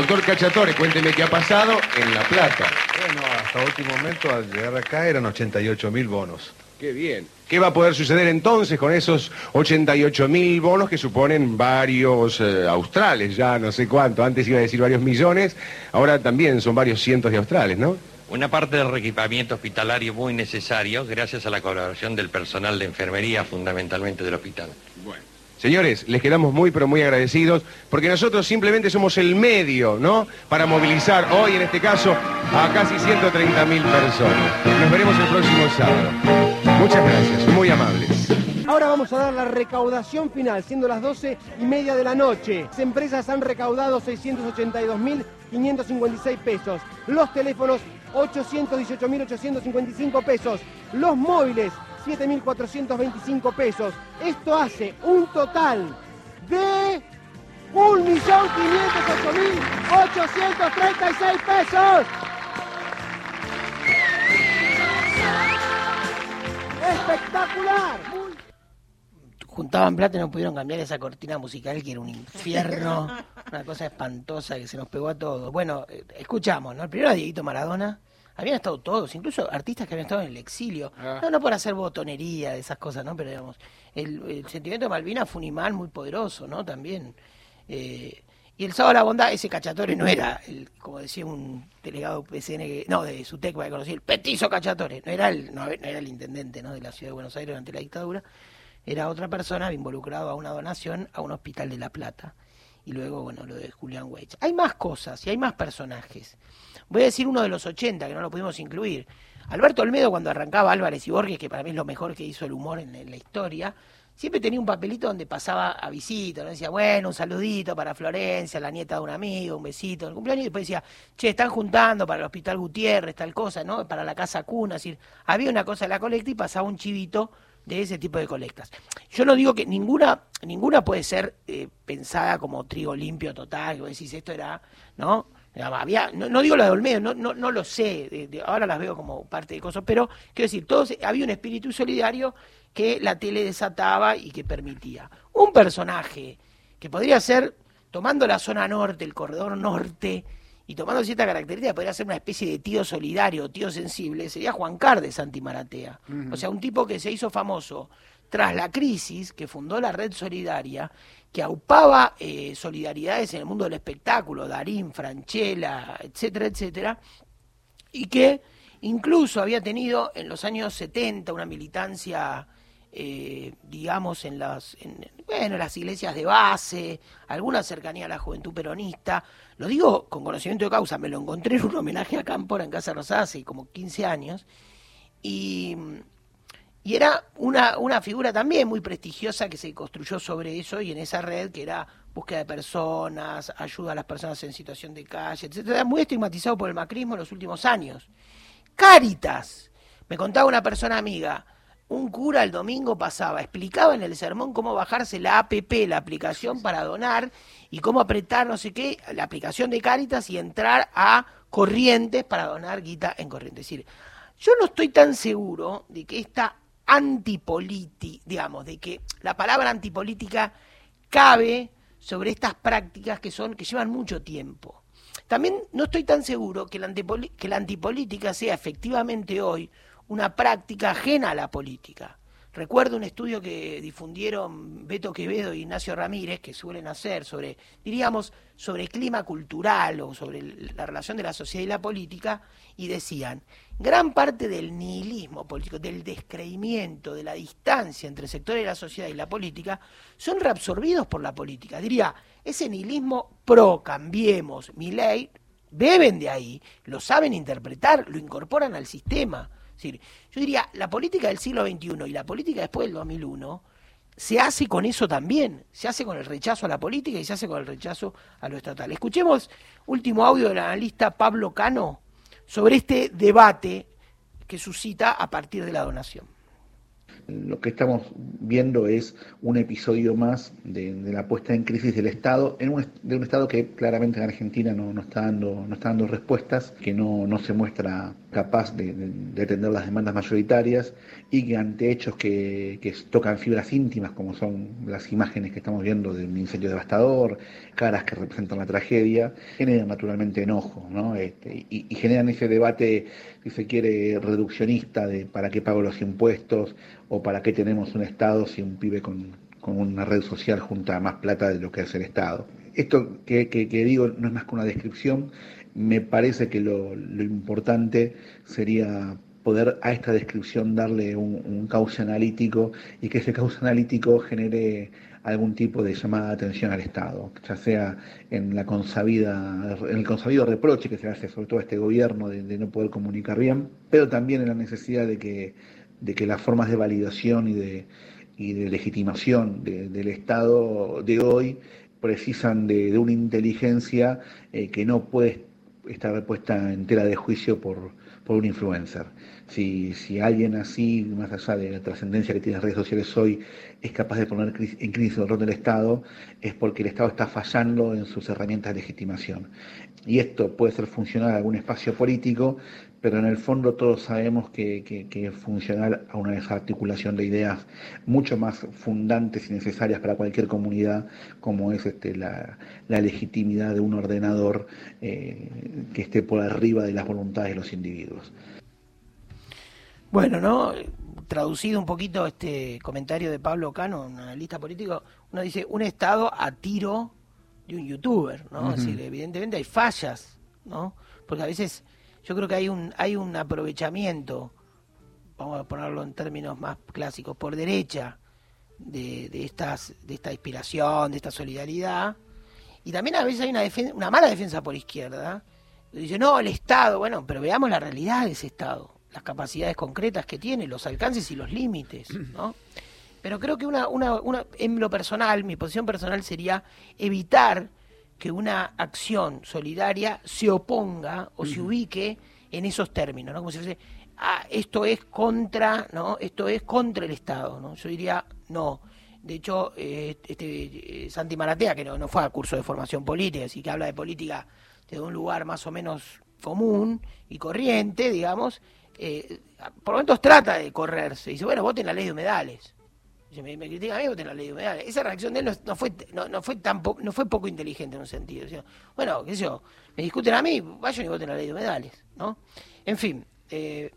Doctor Cacciatore, cuénteme qué ha pasado en La Plata. Bueno, hasta último momento, al llegar acá, eran ochenta y ocho mil bonos. Qué bien. ¿Qué va a poder suceder entonces con esos ochenta y ocho mil bonos que suponen varios eh, australes? Ya no sé cuánto, antes iba a decir varios millones, ahora también son varios cientos de australes, ¿no? Una parte del reequipamiento hospitalario muy necesario gracias a la colaboración del personal de enfermería, fundamentalmente del hospital. Bueno. Señores, les quedamos muy pero muy agradecidos porque nosotros simplemente somos el medio, ¿no? Para movilizar hoy, en este caso, a casi ciento treinta mil personas. Nos veremos el próximo sábado. Muchas gracias, muy amables. Ahora vamos a dar la recaudación final, siendo las doce y media de la noche. Las empresas han recaudado seiscientos ochenta y dos mil quinientos cincuenta y seis pesos. Los teléfonos, ochocientos dieciocho mil ochocientos cincuenta y cinco pesos. Los móviles, siete mil cuatrocientos veinticinco pesos. Esto hace un total de un millón quinientos ocho mil ochocientos treinta y seis pesos. ¡Espectacular! Muy... Juntaban plata y no pudieron cambiar esa cortina musical que era un infierno, una cosa espantosa que se nos pegó a todos. Bueno, escuchamos, ¿no? El primero era Dieguito Maradona. Habían estado todos, incluso artistas que habían estado en el exilio. Ah. No, no por hacer botonería, de esas cosas, ¿no? Pero digamos, el, el sentimiento de Malvinas fue un imán muy poderoso, ¿no? También. Eh, y el sábado de la bondad, ese Cacciatore no era, el, como decía un delegado P C N, que, no, de Sutec, que conocí, el petizo Cacciatore. No era el, no, no era el intendente, ¿no? De la ciudad de Buenos Aires durante la dictadura. Era otra persona involucrado a una donación a un hospital de La Plata. Y luego, bueno, lo de Julián Weitz. Hay más cosas y hay más personajes. Voy a decir uno de los ochenta, que no lo pudimos incluir. Alberto Olmedo, cuando arrancaba Álvarez y Borges, que para mí es lo mejor que hizo el humor en, en la historia, siempre tenía un papelito donde pasaba a visita, ¿no? Decía, bueno, un saludito para Florencia, la nieta de un amigo, un besito en el cumpleaños, y después decía, che, están juntando para el Hospital Gutiérrez, tal cosa, ¿no? Para la Casa Cuna, es decir, había una cosa en la colecta y pasaba un chivito de ese tipo de colectas. Yo no digo que ninguna ninguna puede ser eh, pensada como trigo limpio total, que vos decís, esto era, ¿no? Había, no, no digo la de Olmedo, no, no, no lo sé, de, de, ahora las veo como parte de cosas, pero quiero decir, todos, había un espíritu solidario que la tele desataba y que permitía. Un personaje que podría ser, tomando la zona norte, el corredor norte, y tomando cierta característica, podría ser una especie de tío solidario, tío sensible, sería Juan Carr de Santi Maratea. Uh-huh. O sea, un tipo que se hizo famoso tras la crisis, que fundó la Red Solidaria, que aupaba eh, solidaridades en el mundo del espectáculo, Darín, Franchella, etcétera, etcétera, y que incluso había tenido en los años setenta una militancia, eh, digamos, en las, en, bueno, las iglesias de base, alguna cercanía a la juventud peronista. Lo digo con conocimiento de causa, me lo encontré en un homenaje a Cámpora en Casa Rosada hace como quince años, y... Y era una, una figura también muy prestigiosa que se construyó sobre eso y en esa red que era búsqueda de personas, ayuda a las personas en situación de calle, etcétera, muy estigmatizado por el macrismo en los últimos años. Cáritas, me contaba una persona amiga, un cura el domingo pasaba, explicaba en el sermón cómo bajarse la app, la aplicación para donar, y cómo apretar no sé qué, la aplicación de Cáritas y entrar a Corrientes para donar guita en Corrientes. Es decir, yo no estoy tan seguro de que esta antipolítica, digamos, de que la palabra antipolítica cabe sobre estas prácticas que son, que llevan mucho tiempo. También no estoy tan seguro que la, antipoli- que la antipolítica sea efectivamente hoy una práctica ajena a la política. Recuerdo un estudio que difundieron Beto Quevedo e Ignacio Ramírez, que suelen hacer sobre, diríamos, sobre clima cultural o sobre la relación de la sociedad y la política, y decían, gran parte del nihilismo político, del descreimiento, de la distancia entre sectores de la sociedad y la política, son reabsorbidos por la política. Diría, ese nihilismo pro, cambiemos, Milei, beben de ahí, lo saben interpretar, lo incorporan al sistema. Es decir, yo diría, la política del siglo veintiuno y la política después del dos mil uno se hace con eso también, se hace con el rechazo a la política y se hace con el rechazo a lo estatal. Escuchemos último audio del analista Pablo Cano sobre este debate que suscita a partir de la donación. Lo que estamos viendo es un episodio más de, de la puesta en crisis del Estado, en un, de un Estado que claramente en Argentina no, no está dando, no está dando respuestas, que no, no se muestra capaz de, de, de atender las demandas mayoritarias y que ante hechos que, que tocan fibras íntimas, como son las imágenes que estamos viendo de un incendio devastador, caras que representan la tragedia, generan naturalmente enojo, ¿no? Este, y, y generan ese debate, si se quiere, reduccionista de para qué pago los impuestos o para qué tenemos un Estado si un pibe con, con una red social junta más plata de lo que es el Estado. Esto que, que, que digo no es más que una descripción. Me parece que lo, lo importante sería poder a esta descripción darle un, un cauce analítico y que ese cauce analítico genere algún tipo de llamada de atención al Estado, ya sea en la consabida, en el consabido reproche que se hace sobre todo a este gobierno de, de no poder comunicar bien, pero también en la necesidad de que, de que las formas de validación y de, y de legitimación de, del Estado de hoy precisan de, de una inteligencia eh, que no puede estar puesta en tela de juicio por, por un influencer. Si, si alguien así, más allá de la trascendencia que tienen las redes sociales hoy, es capaz de poner en crisis el rol del Estado, es porque el Estado está fallando en sus herramientas de legitimación. Y esto puede ser funcional a algún espacio político, pero en el fondo todos sabemos que, que, que es funcional a una desarticulación de ideas mucho más fundantes y necesarias para cualquier comunidad, como es este, la, la legitimidad de un ordenador eh, que esté por arriba de las voluntades de los individuos. Bueno, ¿no? Traducido un poquito este comentario de Pablo Cano, un analista político, uno dice, un Estado a tiro de un youtuber, ¿no? Uh-huh. Es decir, evidentemente hay fallas, ¿no? Porque a veces yo creo que hay un hay un aprovechamiento, vamos a ponerlo en términos más clásicos, por derecha de, de estas de esta inspiración, de esta solidaridad, y también a veces hay una defen- una mala defensa por izquierda. Dice, no, el Estado, bueno, pero veamos la realidad de ese Estado, las capacidades concretas que tiene, los alcances y los límites, ¿no? Pero creo que una, una, una, en lo personal, mi posición personal sería evitar que una acción solidaria se oponga o uh-huh. se ubique en esos términos, ¿no? Como si fuese, ah, esto es contra, ¿no? Esto es contra el Estado, ¿no? Yo diría, no. De hecho, eh, este eh, Santi Maratea, que no, no fue a curso de formación política, así que habla de política desde un lugar más o menos común y corriente, digamos, eh, por momentos trata de correrse. Dice, bueno, voten la ley de humedales. Me, me critican a mí, voten la ley de humedales. Esa reacción de él no, no fue no, no fue tan po, no fue poco inteligente en un sentido. O sea, bueno, qué sé yo, me discuten a mí, vayan y voten la ley de humedales, ¿no? En fin, eh,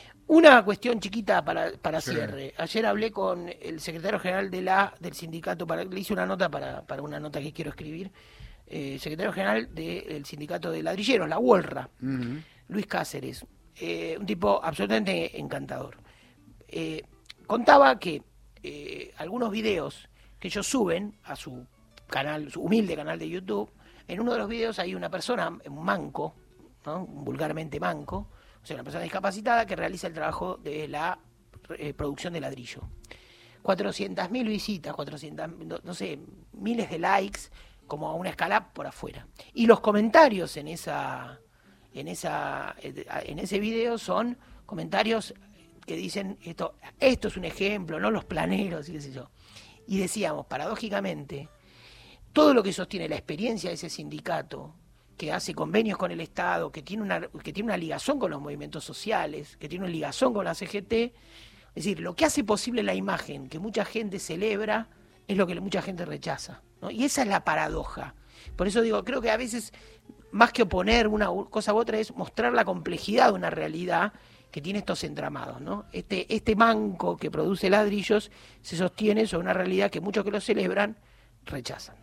una cuestión chiquita para, para sí. cierre. Ayer hablé con el secretario general de la del sindicato, para, le hice una nota para, para una nota que quiero escribir, eh, secretario general del sindicato de ladrilleros, la UOLRA, uh-huh. Luis Cáceres, eh, un tipo absolutamente encantador. Eh, contaba que Eh, algunos videos que ellos suben a su canal, su humilde canal de YouTube, en uno de los videos hay una persona, un manco, ¿no? Vulgarmente manco, o sea, una persona discapacitada que realiza el trabajo de la eh, producción de ladrillo. cuatrocientas mil visitas, cuatrocientas, no, no sé, miles de likes, como a una escala por afuera. Y los comentarios en esa, en esa, en ese video son comentarios que dicen esto, esto es un ejemplo, no los planeros, y qué sé yo. Y decíamos, paradójicamente, todo lo que sostiene la experiencia de ese sindicato, que hace convenios con el Estado, que tiene una, que tiene una ligazón con los movimientos sociales, que tiene una ligazón con la C G T, es decir, lo que hace posible la imagen que mucha gente celebra es lo que mucha gente rechaza, ¿no? Y esa es la paradoja. Por eso digo, creo que a veces, más que oponer una cosa u otra, es mostrar la complejidad de una realidad que tiene estos entramados, ¿no? Este, este manco que produce ladrillos se sostiene sobre una realidad que muchos que lo celebran rechazan.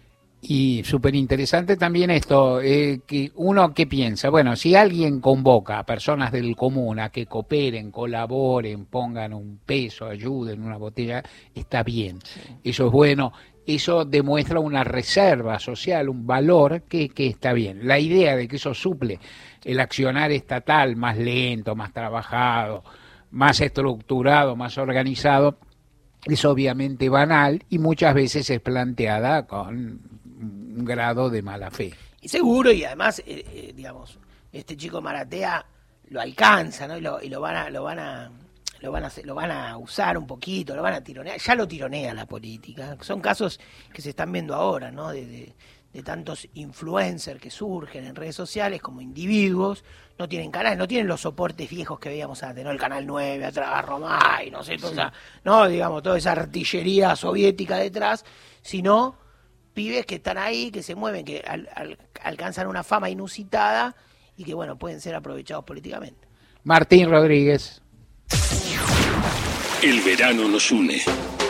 Y súper interesante también esto, eh, que uno que piensa, bueno, si alguien convoca a personas del común a que cooperen, colaboren, pongan un peso, ayuden, una botella, está bien, sí. Eso es bueno. Eso demuestra una reserva social, un valor que, que está bien. La idea de que eso suple el accionar estatal más lento, más trabajado, más estructurado, más organizado, es obviamente banal y muchas veces es planteada con un grado de mala fe. Y seguro, y además, eh, eh, digamos, este chico Maratea lo alcanza, ¿no? Y lo, y lo van a... Lo van a lo van a hacer, lo van a usar un poquito, lo van a tironear, ya lo tironea la política. Son casos que se están viendo ahora, ¿no? De, de, de tantos influencers que surgen en redes sociales como individuos, no tienen canales, no tienen los soportes viejos que veíamos antes, ¿no? El Canal nueve atrás, Romay, no sé, toda esa, no, digamos, toda esa artillería soviética detrás, sino pibes que están ahí, que se mueven, que al, al, alcanzan una fama inusitada y que, bueno, pueden ser aprovechados políticamente. Martín Rodríguez. El verano nos une.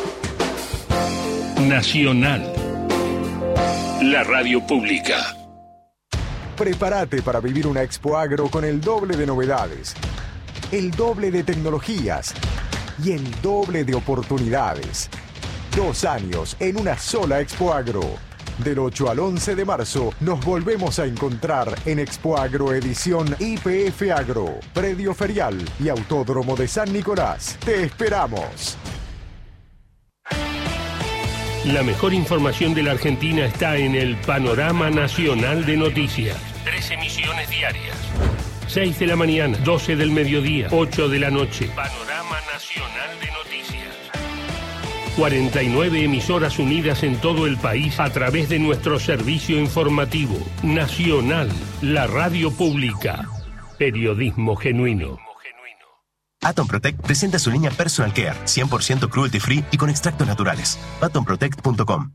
Nacional. La radio pública. Prepárate para vivir una Expo Agro con el doble de novedades, el doble de tecnologías y el doble de oportunidades. Dos años en una sola Expo Agro. Del ocho al once de marzo nos volvemos a encontrar en Expo Agro edición I P F Agro, Predio Ferial y Autódromo de San Nicolás. Te esperamos. La mejor información de la Argentina está en el Panorama Nacional de Noticias. Tres emisiones diarias. seis de la mañana, doce del mediodía, ocho de la noche. Panorama Nacional de Noticias. cuarenta y nueve emisoras unidas en todo el país a través de nuestro servicio informativo. Nacional, la radio pública. Periodismo genuino. Atom Protect presenta su línea Personal Care, cien por ciento cruelty free y con extractos naturales. atom protect punto com.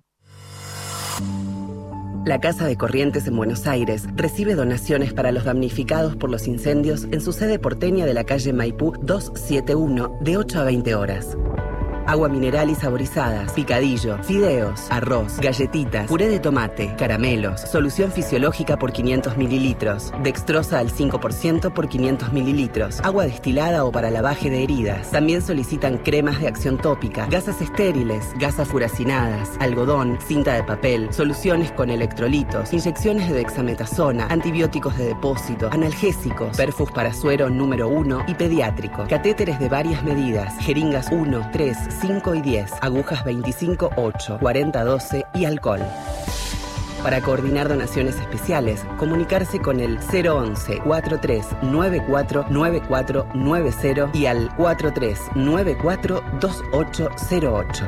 La Casa de Corrientes en Buenos Aires recibe donaciones para los damnificados por los incendios en su sede porteña de la calle Maipú doscientos setenta y uno de ocho a veinte horas. Agua mineral y saborizadas, picadillo, fideos, arroz, galletitas, puré de tomate, caramelos, solución fisiológica por quinientos mililitros, dextrosa al cinco por ciento por quinientos mililitros, agua destilada o para lavaje de heridas. También solicitan cremas de acción tópica, gasas estériles, gasas furacinadas, algodón, cinta de papel, soluciones con electrolitos, inyecciones de dexametasona, antibióticos de depósito, analgésicos, perfus para suero número uno y pediátrico, catéteres de varias medidas, jeringas uno, tres, cinco y diez, agujas veinticinco, ocho, cuarenta, doce y alcohol. Para coordinar donaciones especiales, comunicarse con el cero once, cuarenta y tres, noventa y cuatro, noventa y cuatro noventa y al cuarenta y tres, noventa y cuatro, veintiocho cero ocho.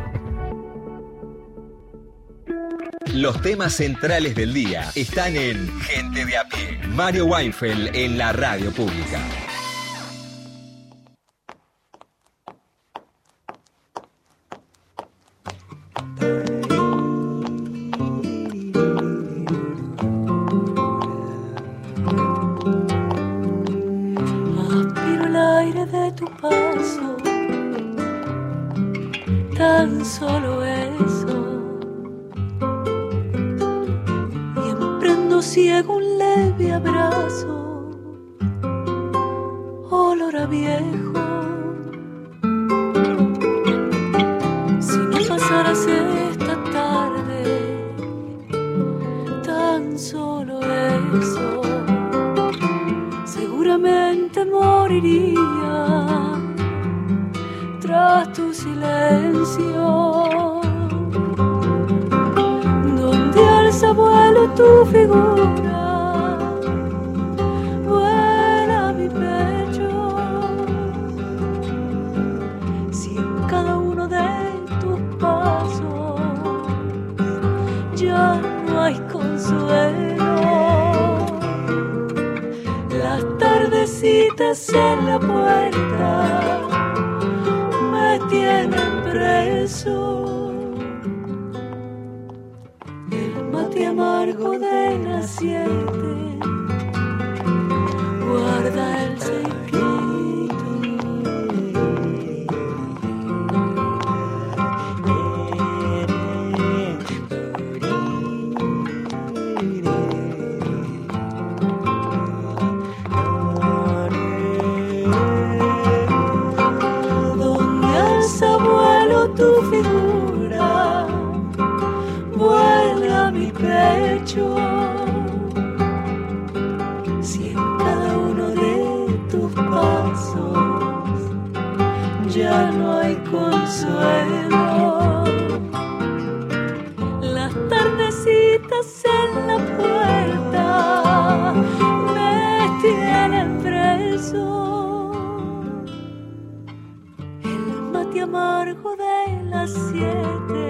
Los temas centrales del día están en Gente de a pie. Mario Weinfeld en la radio pública. Aspiro el aire de tu paso, tan solo eso, y emprendo ciego un leve abrazo, olor a viejo. Si no pasaras esta tarde, tan solo eso, seguramente moriría tras tu silencio, donde alza vuelo tu figura, vuela mi pecho. Si en cada uno de tus pasos ya no hay consuelo, las tardecitas en la puerta me tienen preso. El mate amargo de las siete guarda el secreto. Tu figura vuela mi pecho. Si en cada uno de tus pasos ya no hay consuelo, las tardecitas en la puerta me tienen preso. amargo de las siete.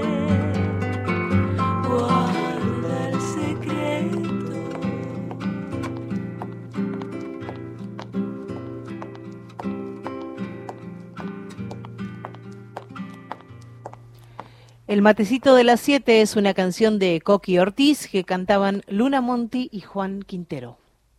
Guarda el secreto. El matecito de las siete es una canción de Coqui Ortiz que cantaban Luna Monti y Juan Quintero.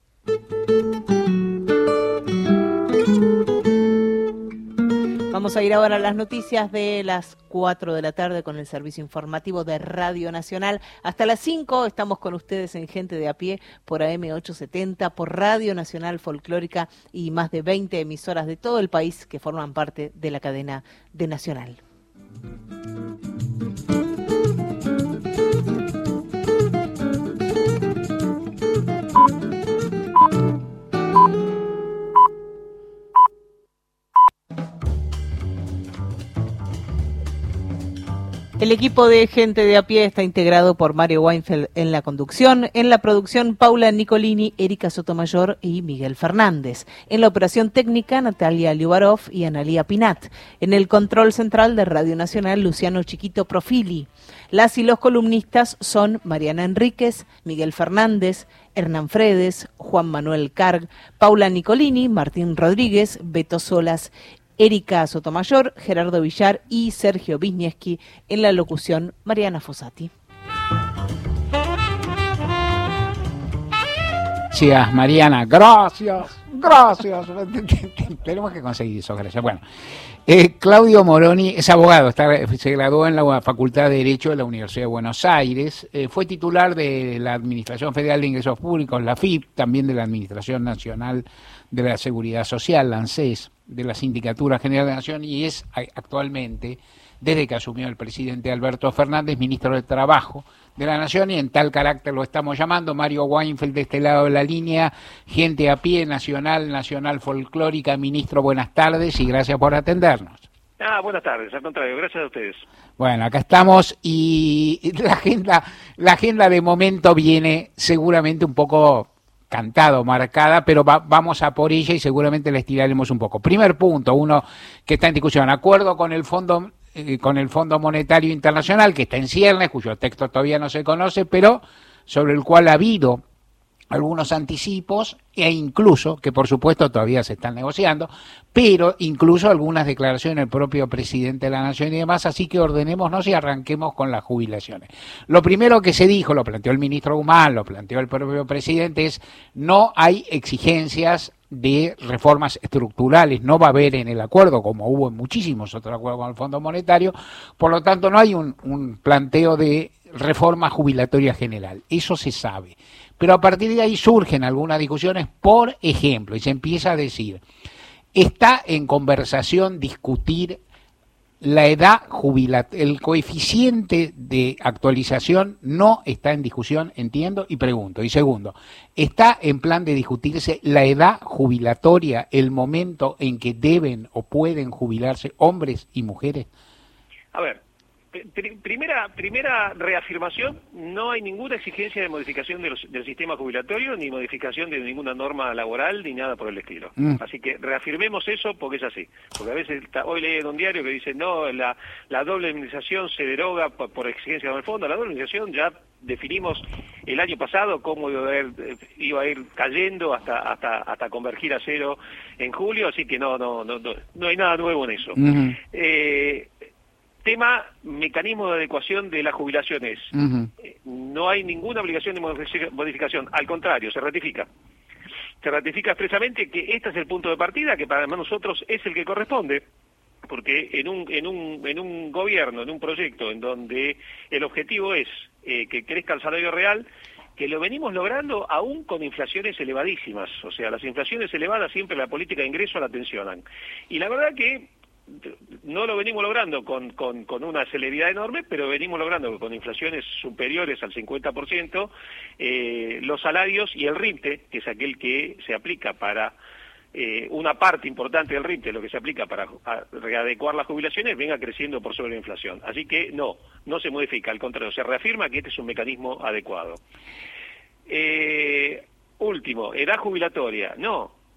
Vamos a ir ahora a las noticias de las cuatro de la tarde con el servicio informativo de Radio Nacional. Hasta las cinco estamos con ustedes en Gente de a Pie por A M ochocientos setenta, por Radio Nacional Folclórica y más de veinte emisoras de todo el país que forman parte de la cadena de Nacional. El equipo de Gente de a Pie está integrado por Mario Weinfeld en la conducción, en la producción Paula Nicolini, Erika Sotomayor y Miguel Fernández. En la operación técnica Natalia Liubarov y Analía Pinat. En el control central de Radio Nacional Luciano Chiquito Profili. Las y los columnistas son Mariana Enríquez, Miguel Fernández, Hernán Fredes, Juan Manuel Carg, Paula Nicolini, Martín Rodríguez, Beto Solas, Erika Sotomayor, Gerardo Villar y Sergio Wisniewski. En la locución, Mariana Fossati. Gracias, Mariana. Gracias, gracias. Tenemos que conseguir eso, gracias. Bueno, eh, Claudio Moroni es abogado, está, se graduó en la Facultad de Derecho de la Universidad de Buenos Aires, eh, fue titular de la Administración Federal de Ingresos Públicos, la F I P, también de la Administración Nacional de la Seguridad Social, la ANSES, de la Sindicatura General de la Nación, y es actualmente, desde que asumió el presidente Alberto Fernández, ministro de Trabajo de la Nación, y en tal carácter lo estamos llamando. Mario Weinfeld de este lado de la línea, Gente a Pie, Nacional, Nacional Folclórica. Ministro, buenas tardes y gracias por atendernos. Ah, buenas tardes, al contrario, gracias a ustedes. Bueno, acá estamos y la agenda, la agenda de momento viene seguramente un poco cantado, marcada, pero va, vamos a por ella y seguramente la estiraremos un poco. Primer punto, uno que está en discusión, acuerdo con el Fondo eh, con el Fondo Monetario Internacional, que está en ciernes, cuyo texto todavía no se conoce, pero sobre el cual ha habido algunos anticipos e incluso, que por supuesto todavía se están negociando, pero incluso algunas declaraciones del propio presidente de la Nación y demás, así que ordenémonos y arranquemos con las jubilaciones. Lo primero que se dijo, lo planteó el ministro Guzmán, lo planteó el propio presidente, es no hay exigencias de reformas estructurales, no va a haber en el acuerdo, como hubo en muchísimos otros acuerdos con el Fondo Monetario, por lo tanto no hay un, un planteo de reforma jubilatoria general, eso se sabe. Pero a partir de ahí surgen algunas discusiones, por ejemplo, y se empieza a decir, está en conversación discutir la edad jubilatoria, el coeficiente de actualización no está en discusión, entiendo, y pregunto. Y segundo, ¿está en plan de discutirse la edad jubilatoria, el momento en que deben o pueden jubilarse hombres y mujeres? A ver. Primera, primera reafirmación, no hay ninguna exigencia de modificación de los, del sistema jubilatorio, ni modificación de ninguna norma laboral, ni nada por el estilo. Mm. Así que reafirmemos eso porque es así. Porque a veces, está, hoy leí en un diario que dice, no, la, la doble indemnización se deroga por, por exigencia del fondo. La doble indemnización ya definimos el año pasado cómo iba a ir, iba a ir cayendo hasta, hasta, hasta convergir a cero en julio, así que no, no, no, no, no hay nada nuevo en eso. Mm. Eh, Tema, mecanismo de adecuación de las jubilaciones. Uh-huh. No hay ninguna obligación de modificación, al contrario, se ratifica. Se ratifica expresamente que este es el punto de partida, que para nosotros es el que corresponde, porque en un, en un, en un gobierno, en un proyecto en donde el objetivo es eh, que crezca el salario real, que lo venimos logrando aún con inflaciones elevadísimas. O sea, las inflaciones elevadas siempre la política de ingreso la tensionan. Y la verdad que no lo venimos logrando con, con, con una celeridad enorme, pero venimos logrando con inflaciones superiores al cincuenta por ciento eh, los salarios y el RIPTE, que es aquel que se aplica para eh, una parte importante del RIPTE, lo que se aplica para readecuar las jubilaciones, venga creciendo por sobre la inflación. Así que no, no se modifica, al contrario, se reafirma que este es un mecanismo adecuado. Eh, último, edad jubilatoria. No,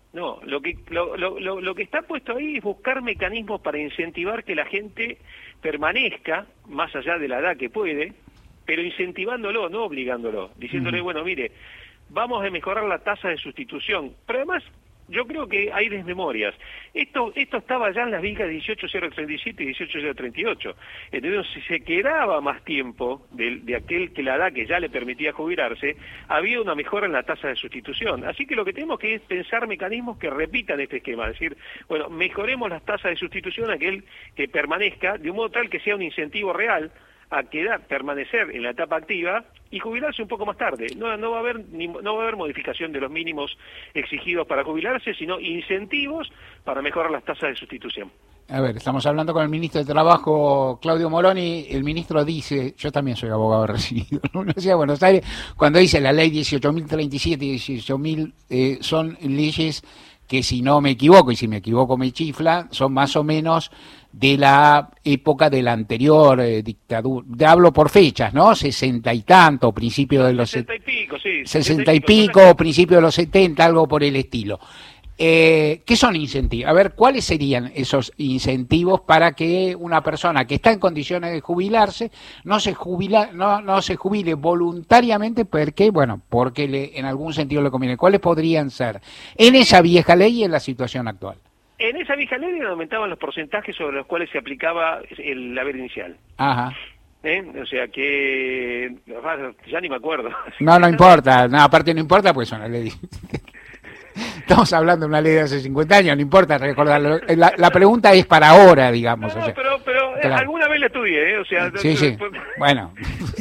No, lo que lo, lo, lo, lo que está puesto ahí es buscar mecanismos para incentivar que la gente permanezca, más allá de la edad que puede, pero incentivándolo, no obligándolo, diciéndole, uh-huh. bueno, mire, vamos a mejorar la tasa de sustitución, pero además yo creo que hay desmemorias. Esto esto estaba ya en las vigas dieciocho cero treinta y siete y dieciocho cero treinta y ocho. Entonces, si se quedaba más tiempo de, de aquel que la edad que ya le permitía jubilarse, había una mejora en la tasa de sustitución. Así que lo que tenemos que es pensar mecanismos que repitan este esquema. Es decir, bueno, mejoremos las tasas de sustitución a aquel que permanezca, de un modo tal que sea un incentivo real a quedar, permanecer en la etapa activa y jubilarse un poco más tarde. No, no va a haber ni, no va a haber modificación de los mínimos exigidos para jubilarse, sino incentivos para mejorar las tasas de sustitución. A ver, estamos hablando con el ministro de Trabajo, Claudio Moroni. El ministro dice, yo también soy abogado recibido en la Universidad de Buenos Aires, cuando dice la ley dieciocho mil treinta y siete y dieciocho mil eh, son leyes que, si no me equivoco, y si me equivoco me chifla, son más o menos de la época de la anterior eh, dictadura. Te hablo por fechas, ¿no? Sesenta y tanto, principio de los... Sesenta y pico, sí. Sesenta y pico, principio de los setenta, algo por el estilo. Eh, ¿Qué son incentivos? A ver, ¿cuáles serían esos incentivos para que una persona que está en condiciones de jubilarse no se jubila, no, no se jubile voluntariamente? Porque, bueno, porque le, en algún sentido le conviene. ¿Cuáles podrían ser en esa vieja ley y en la situación actual? En esa vieja ley aumentaban los porcentajes sobre los cuales se aplicaba el haber inicial. Ajá. ¿Eh? O sea que ya ni me acuerdo. No, no importa. No, aparte no importa, pues una ley. Estamos hablando de una ley de hace cincuenta años, no importa recordarlo. La, la pregunta es para ahora, digamos. No, o sea, pero, pero claro. alguna vez la estudié, ¿eh? O sea, sí, sí. Bueno.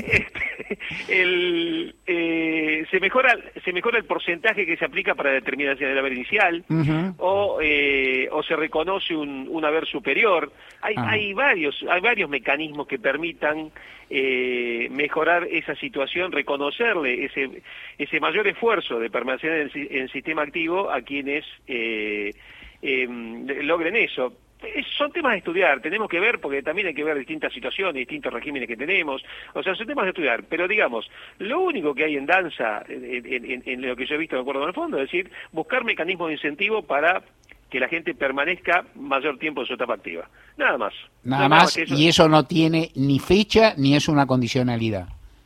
El, eh, se mejora se mejora el porcentaje que se aplica para determinación del haber inicial, uh-huh. o eh, o se reconoce un, un haber superior. Hay uh-huh. hay varios hay varios mecanismos que permitan eh, mejorar esa situación, reconocerle ese ese mayor esfuerzo de permanecer en el, en el sistema activo a quienes eh, eh, logren eso. Son temas de estudiar, tenemos que ver, porque también hay que ver distintas situaciones, distintos regímenes que tenemos, o sea, son temas de estudiar, pero digamos, lo único que hay en danza, en, en, en lo que yo he visto de acuerdo en el fondo, es decir, buscar mecanismos de incentivo para que la gente permanezca mayor tiempo en su etapa activa, nada más. Nada, nada más, más eso... y eso no tiene ni fecha, ni es una condicionalidad.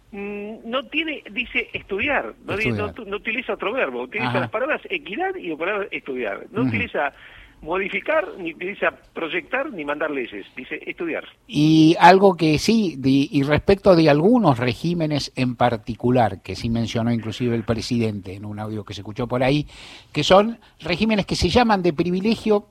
No tiene, dice estudiar, no, estudiar. no, no utiliza otro verbo, utiliza Ajá. las palabras equidad y la palabra estudiar, no uh-huh. utiliza... modificar, ni utiliza proyectar, ni mandar leyes, dice estudiar. Y algo que sí, de, y respecto de algunos regímenes en particular, que sí mencionó inclusive el presidente en un audio que se escuchó por ahí, que son regímenes que se llaman de privilegio,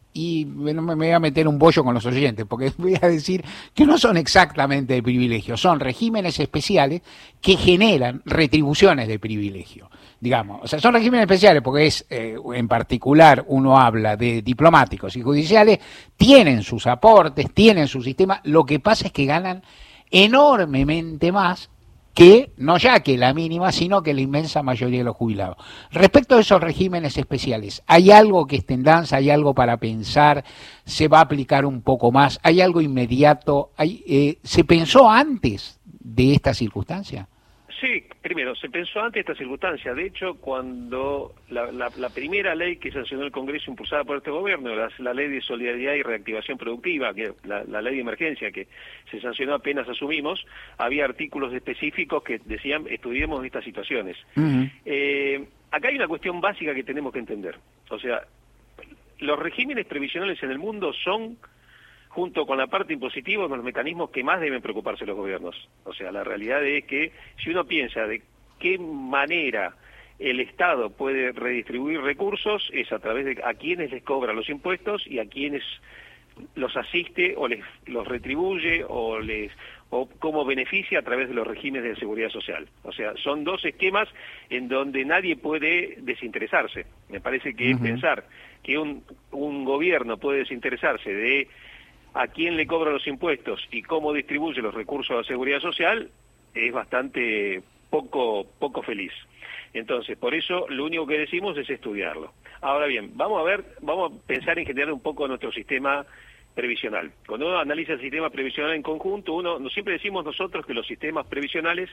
y no me voy a meter un bollo con los oyentes, porque voy a decir que no son exactamente de privilegio, son regímenes especiales que generan retribuciones de privilegio. Digamos, o sea, son regímenes especiales porque es, eh, en particular, uno habla de diplomáticos y judiciales, tienen sus aportes, tienen su sistema, lo que pasa es que ganan enormemente más que, no ya que la mínima, sino que la inmensa mayoría de los jubilados. Respecto a esos regímenes especiales, ¿hay algo que esté en danza? ¿Hay algo para pensar? ¿Se va a aplicar un poco más? ¿Hay algo inmediato? ¿Hay, eh, ¿Se pensó antes de esta circunstancia? Sí, primero, se pensó antes de esta circunstancia. De hecho, cuando la, la, la primera ley que sancionó el Congreso impulsada por este gobierno, la, la ley de solidaridad y reactivación productiva, que la, la ley de emergencia que se sancionó apenas asumimos, había artículos específicos que decían estudiemos estas situaciones. Uh-huh. Eh, acá hay una cuestión básica que tenemos que entender. O sea, los regímenes previsionales en el mundo son, junto con la parte impositiva, los mecanismos que más deben preocuparse los gobiernos. O sea, la realidad es que si uno piensa de qué manera el Estado puede redistribuir recursos, es a través de a quienes les cobra los impuestos y a quienes los asiste o les los retribuye o les o cómo beneficia a través de los regímenes de seguridad social. O sea, son dos esquemas en donde nadie puede desinteresarse. Me parece que uh-huh. pensar que un, un gobierno puede desinteresarse de a quién le cobra los impuestos y cómo distribuye los recursos a la seguridad social es bastante poco poco feliz. Entonces, por eso lo único que decimos es estudiarlo. Ahora bien, vamos a ver, vamos a pensar en generar un poco nuestro sistema previsional. Cuando uno analiza el sistema previsional en conjunto, uno no siempre decimos nosotros que los sistemas previsionales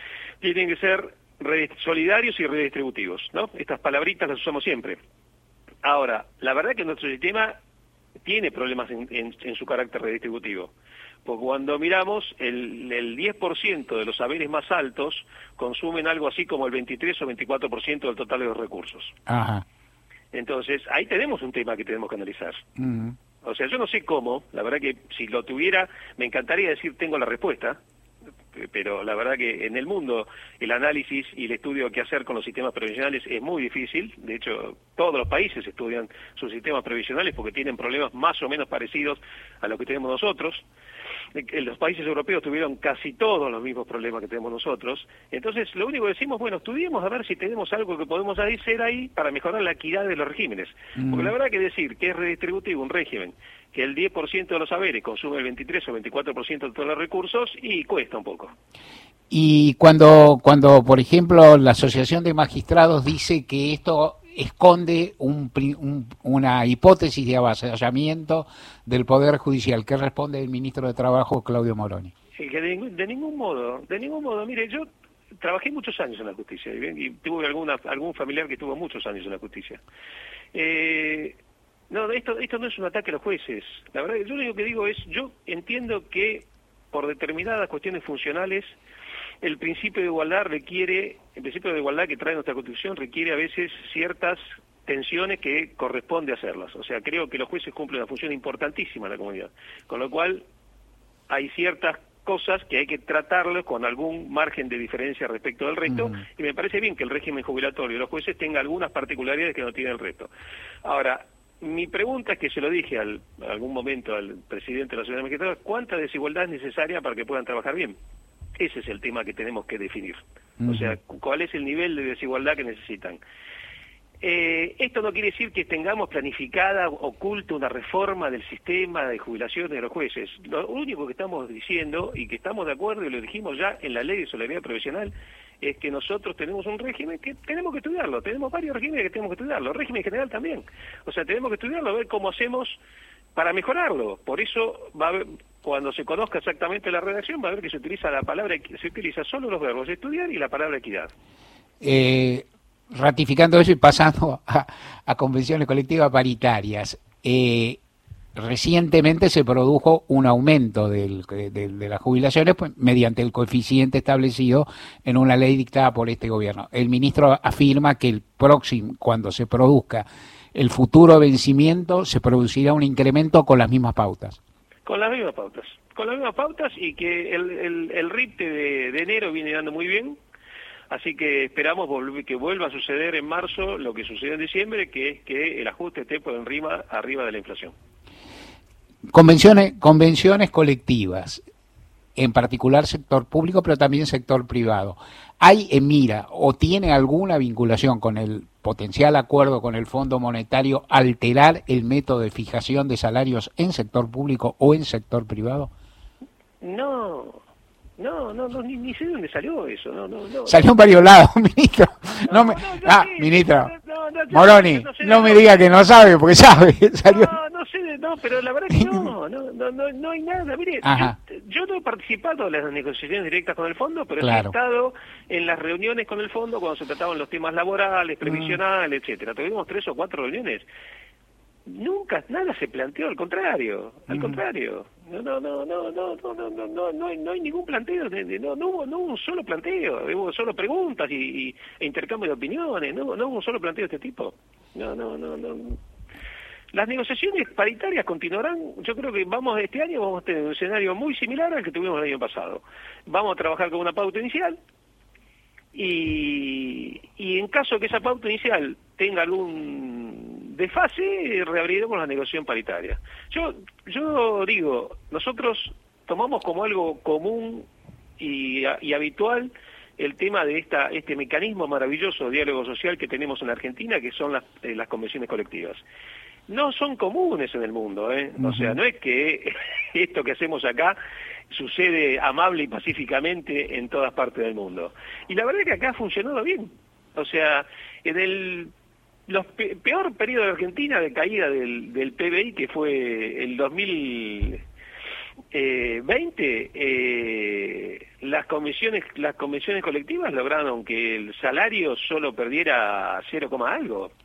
tienen que ser solidarios y redistributivos, ¿no? Estas palabritas las usamos siempre. Ahora, la verdad que nuestro sistema tiene problemas en, en, en su carácter redistributivo. Porque cuando miramos, el, el diez por ciento de los saberes más altos consumen algo así como el veintitrés o veinticuatro por ciento del total de los recursos. Ajá. Entonces, ahí tenemos un tema que tenemos que analizar. Uh-huh. O sea, yo no sé cómo, la verdad que si lo tuviera, me encantaría decir tengo la respuesta, pero la verdad que en el mundo el análisis y el estudio que hacer con los sistemas previsionales es muy difícil. De hecho, todos los países estudian sus sistemas previsionales porque tienen problemas más o menos parecidos a los que tenemos nosotros. Los países europeos tuvieron casi todos los mismos problemas que tenemos nosotros. Entonces, lo único que decimos, bueno, estudiemos a ver si tenemos algo que podemos hacer ahí para mejorar la equidad de los regímenes. Mm. Porque la verdad que decir que es redistributivo un régimen, que el diez por ciento de los saberes consume el veintitrés o veinticuatro por ciento de todos los recursos, y cuesta un poco. Y cuando, cuando, por ejemplo, la Asociación de Magistrados dice que esto esconde un, un, una hipótesis de avasallamiento del Poder Judicial, ¿qué responde el ministro de Trabajo, Claudio Moroni? Sí, que de, de ningún modo, de ningún modo. Mire, yo trabajé muchos años en la justicia y, y tuve alguna, algún familiar que tuvo muchos años en la justicia. Eh, no, esto, esto no es un ataque a los jueces. La verdad, yo lo único que digo es, yo entiendo que por determinadas cuestiones funcionales, el principio de igualdad requiere, el principio de igualdad que trae nuestra Constitución requiere a veces ciertas tensiones que corresponde hacerlas. O sea, creo que los jueces cumplen una función importantísima en la comunidad, con lo cual hay ciertas cosas que hay que tratarlas con algún margen de diferencia respecto del resto, uh-huh. y me parece bien que el régimen jubilatorio de los jueces tenga algunas particularidades que no tiene el resto. Ahora, mi pregunta es que se lo dije al, en algún momento al presidente de la Sociedad de Magistrados, ¿cuánta desigualdad es necesaria para que puedan trabajar bien? Ese es el tema que tenemos que definir. Uh-huh. O sea, ¿cuál es el nivel de desigualdad que necesitan? Eh, esto no quiere decir que tengamos planificada, oculta, una reforma del sistema de jubilaciones de los jueces. Lo único que estamos diciendo, y que estamos de acuerdo, y lo dijimos ya en la Ley de Solidaridad Profesional, es que nosotros tenemos un régimen que tenemos que estudiarlo. Tenemos varios regímenes que tenemos que estudiarlo. El régimen general también. O sea, tenemos que estudiarlo, ver cómo hacemos para mejorarlo. Por eso va a haber... Cuando se conozca exactamente la redacción, va a ver que se utiliza la palabra, se utiliza solo los verbos estudiar y la palabra equidad. Eh, ratificando eso y pasando a, a convenciones colectivas paritarias, eh, recientemente se produjo un aumento del, de, de las jubilaciones pues, mediante el coeficiente establecido en una ley dictada por este gobierno. El ministro afirma que el próximo, cuando se produzca el futuro vencimiento, se producirá un incremento con las mismas pautas. Con las mismas pautas, con las mismas pautas y que el, el, el R I P T de, de enero viene dando muy bien, así que esperamos volver, que vuelva a suceder en marzo lo que sucedió en diciembre, que es que el ajuste esté por encima, arriba de la inflación. Convenciones, convenciones colectivas, en particular sector público, pero también sector privado. ¿Hay en mira o tiene alguna vinculación con el potencial acuerdo con el Fondo Monetario alterar el método de fijación de salarios en sector público o en sector privado? No, no, no, no ni, ni sé de dónde salió eso. No, no, no. Salió en varios lados, ministro. No, no, me, no ah, sí, ministro. No, no, Moroni, no, no me diga que no sabe, porque sabe. Salió. No, no sé, no, pero la verdad que no, no, no, no, no hay nada. Mire, yo, yo no he participado en las negociaciones directas con el fondo, pero claro. he estado en las reuniones con el fondo cuando se trataban los temas laborales, previsionales, mm. etcétera. Tuvimos tres o cuatro reuniones. Nunca nada se planteó, al contrario, al mm. contrario. No, no, no, no, no, no, no, no, no, no hay, no hay ningún planteo, no, no hubo, no hubo un solo planteo, hubo solo preguntas y, y e intercambio de opiniones, no, no hubo un solo planteo de este tipo. No, no, no, no. Las negociaciones paritarias continuarán. Yo creo que vamos este año vamos a tener un escenario muy similar al que tuvimos el año pasado. Vamos a trabajar con una pauta inicial y, y en caso que esa pauta inicial tenga algún desfase, reabriremos la negociación paritaria. Yo, yo digo, nosotros tomamos como algo común y, y habitual el tema de esta este mecanismo maravilloso de diálogo social que tenemos en Argentina, que son las, eh, las convenciones colectivas. No son comunes en el mundo, ¿eh? Uh-huh. O sea, no es que esto que hacemos acá sucede amable y pacíficamente en todas partes del mundo. Y la verdad es que acá ha funcionado bien. O sea, en el los pe peor periodo de Argentina de caída del, del P B I, que fue el dos mil veinte, eh, las convenciones las convenciones colectivas lograron que el salario solo perdiera cero, algo.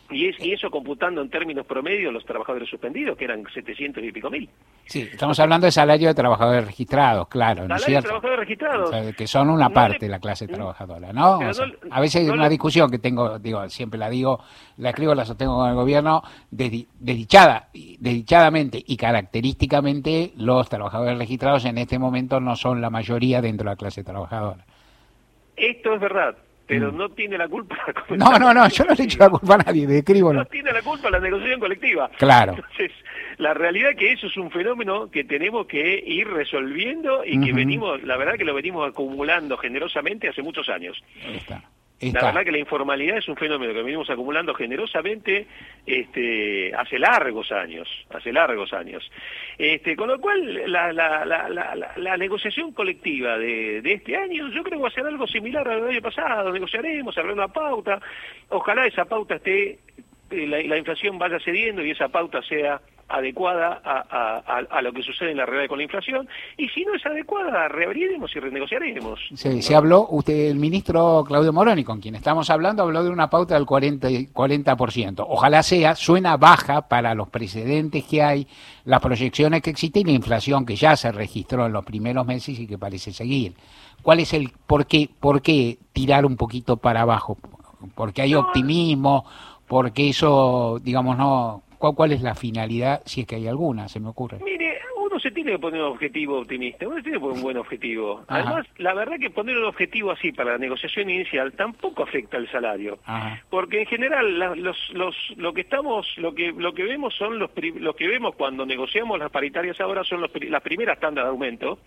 Y, es, y eso computando en términos promedio los trabajadores suspendidos, que eran setecientos y pico mil. Sí, estamos hablando de salario de trabajadores registrados, claro, ¿no es Salario de cierto? trabajadores registrados. O sea, que son una No parte le- de la clase trabajadora, ¿no? Pero O sea, no- a veces hay no una le- discusión que tengo, digo, siempre la digo, la escribo, la sostengo con el gobierno, dedi- desdichada, desdichadamente y característicamente los trabajadores registrados en este momento no son la mayoría dentro de la clase trabajadora. Esto es verdad, pero no tiene la culpa. No, no, no, yo no le echo la culpa a nadie, describo. No No. tiene la culpa la negociación colectiva. Claro. Entonces, la realidad que eso es un fenómeno que tenemos que ir resolviendo y que Ujú. venimos, la verdad que lo venimos acumulando generosamente hace muchos años. Está. La Está. verdad que la informalidad es un fenómeno que venimos acumulando generosamente este, hace largos años, hace largos años. Este, con lo cual, la, la, la, la, la- la negociación colectiva de, de este año, yo creo que va a ser algo similar al del año pasado. Negociaremos, habrá una pauta. Ojalá esa pauta esté, eh, la, la inflación vaya cediendo y esa pauta sea adecuada a, a, a, a lo que sucede en la realidad con la inflación, y si no es adecuada, reabriremos y renegociaremos. Se, se habló, usted, el ministro Claudio Moroni, con quien estamos hablando, habló de una pauta del cuarenta, y- cuarenta por ciento. Ojalá sea, suena baja para los precedentes que hay, las proyecciones que existen y la inflación que ya se registró en los primeros meses y que parece seguir. ¿Cuál es el, por qué, por qué tirar un poquito para abajo? Porque hay optimismo, porque eso, digamos, no... ¿Cuál, ¿Cuál es la finalidad, si es que hay alguna, se me ocurre? Mire, uno se tiene que poner un objetivo optimista, uno tiene que poner un buen objetivo. Ajá. Además, la verdad que poner un objetivo así para la negociación inicial tampoco afecta al salario, Ajá. porque en general la- los, los, lo que estamos, lo que lo que vemos son los pri- lo que vemos cuando negociamos las paritarias ahora son los, pri- las primeras tandas de aumento.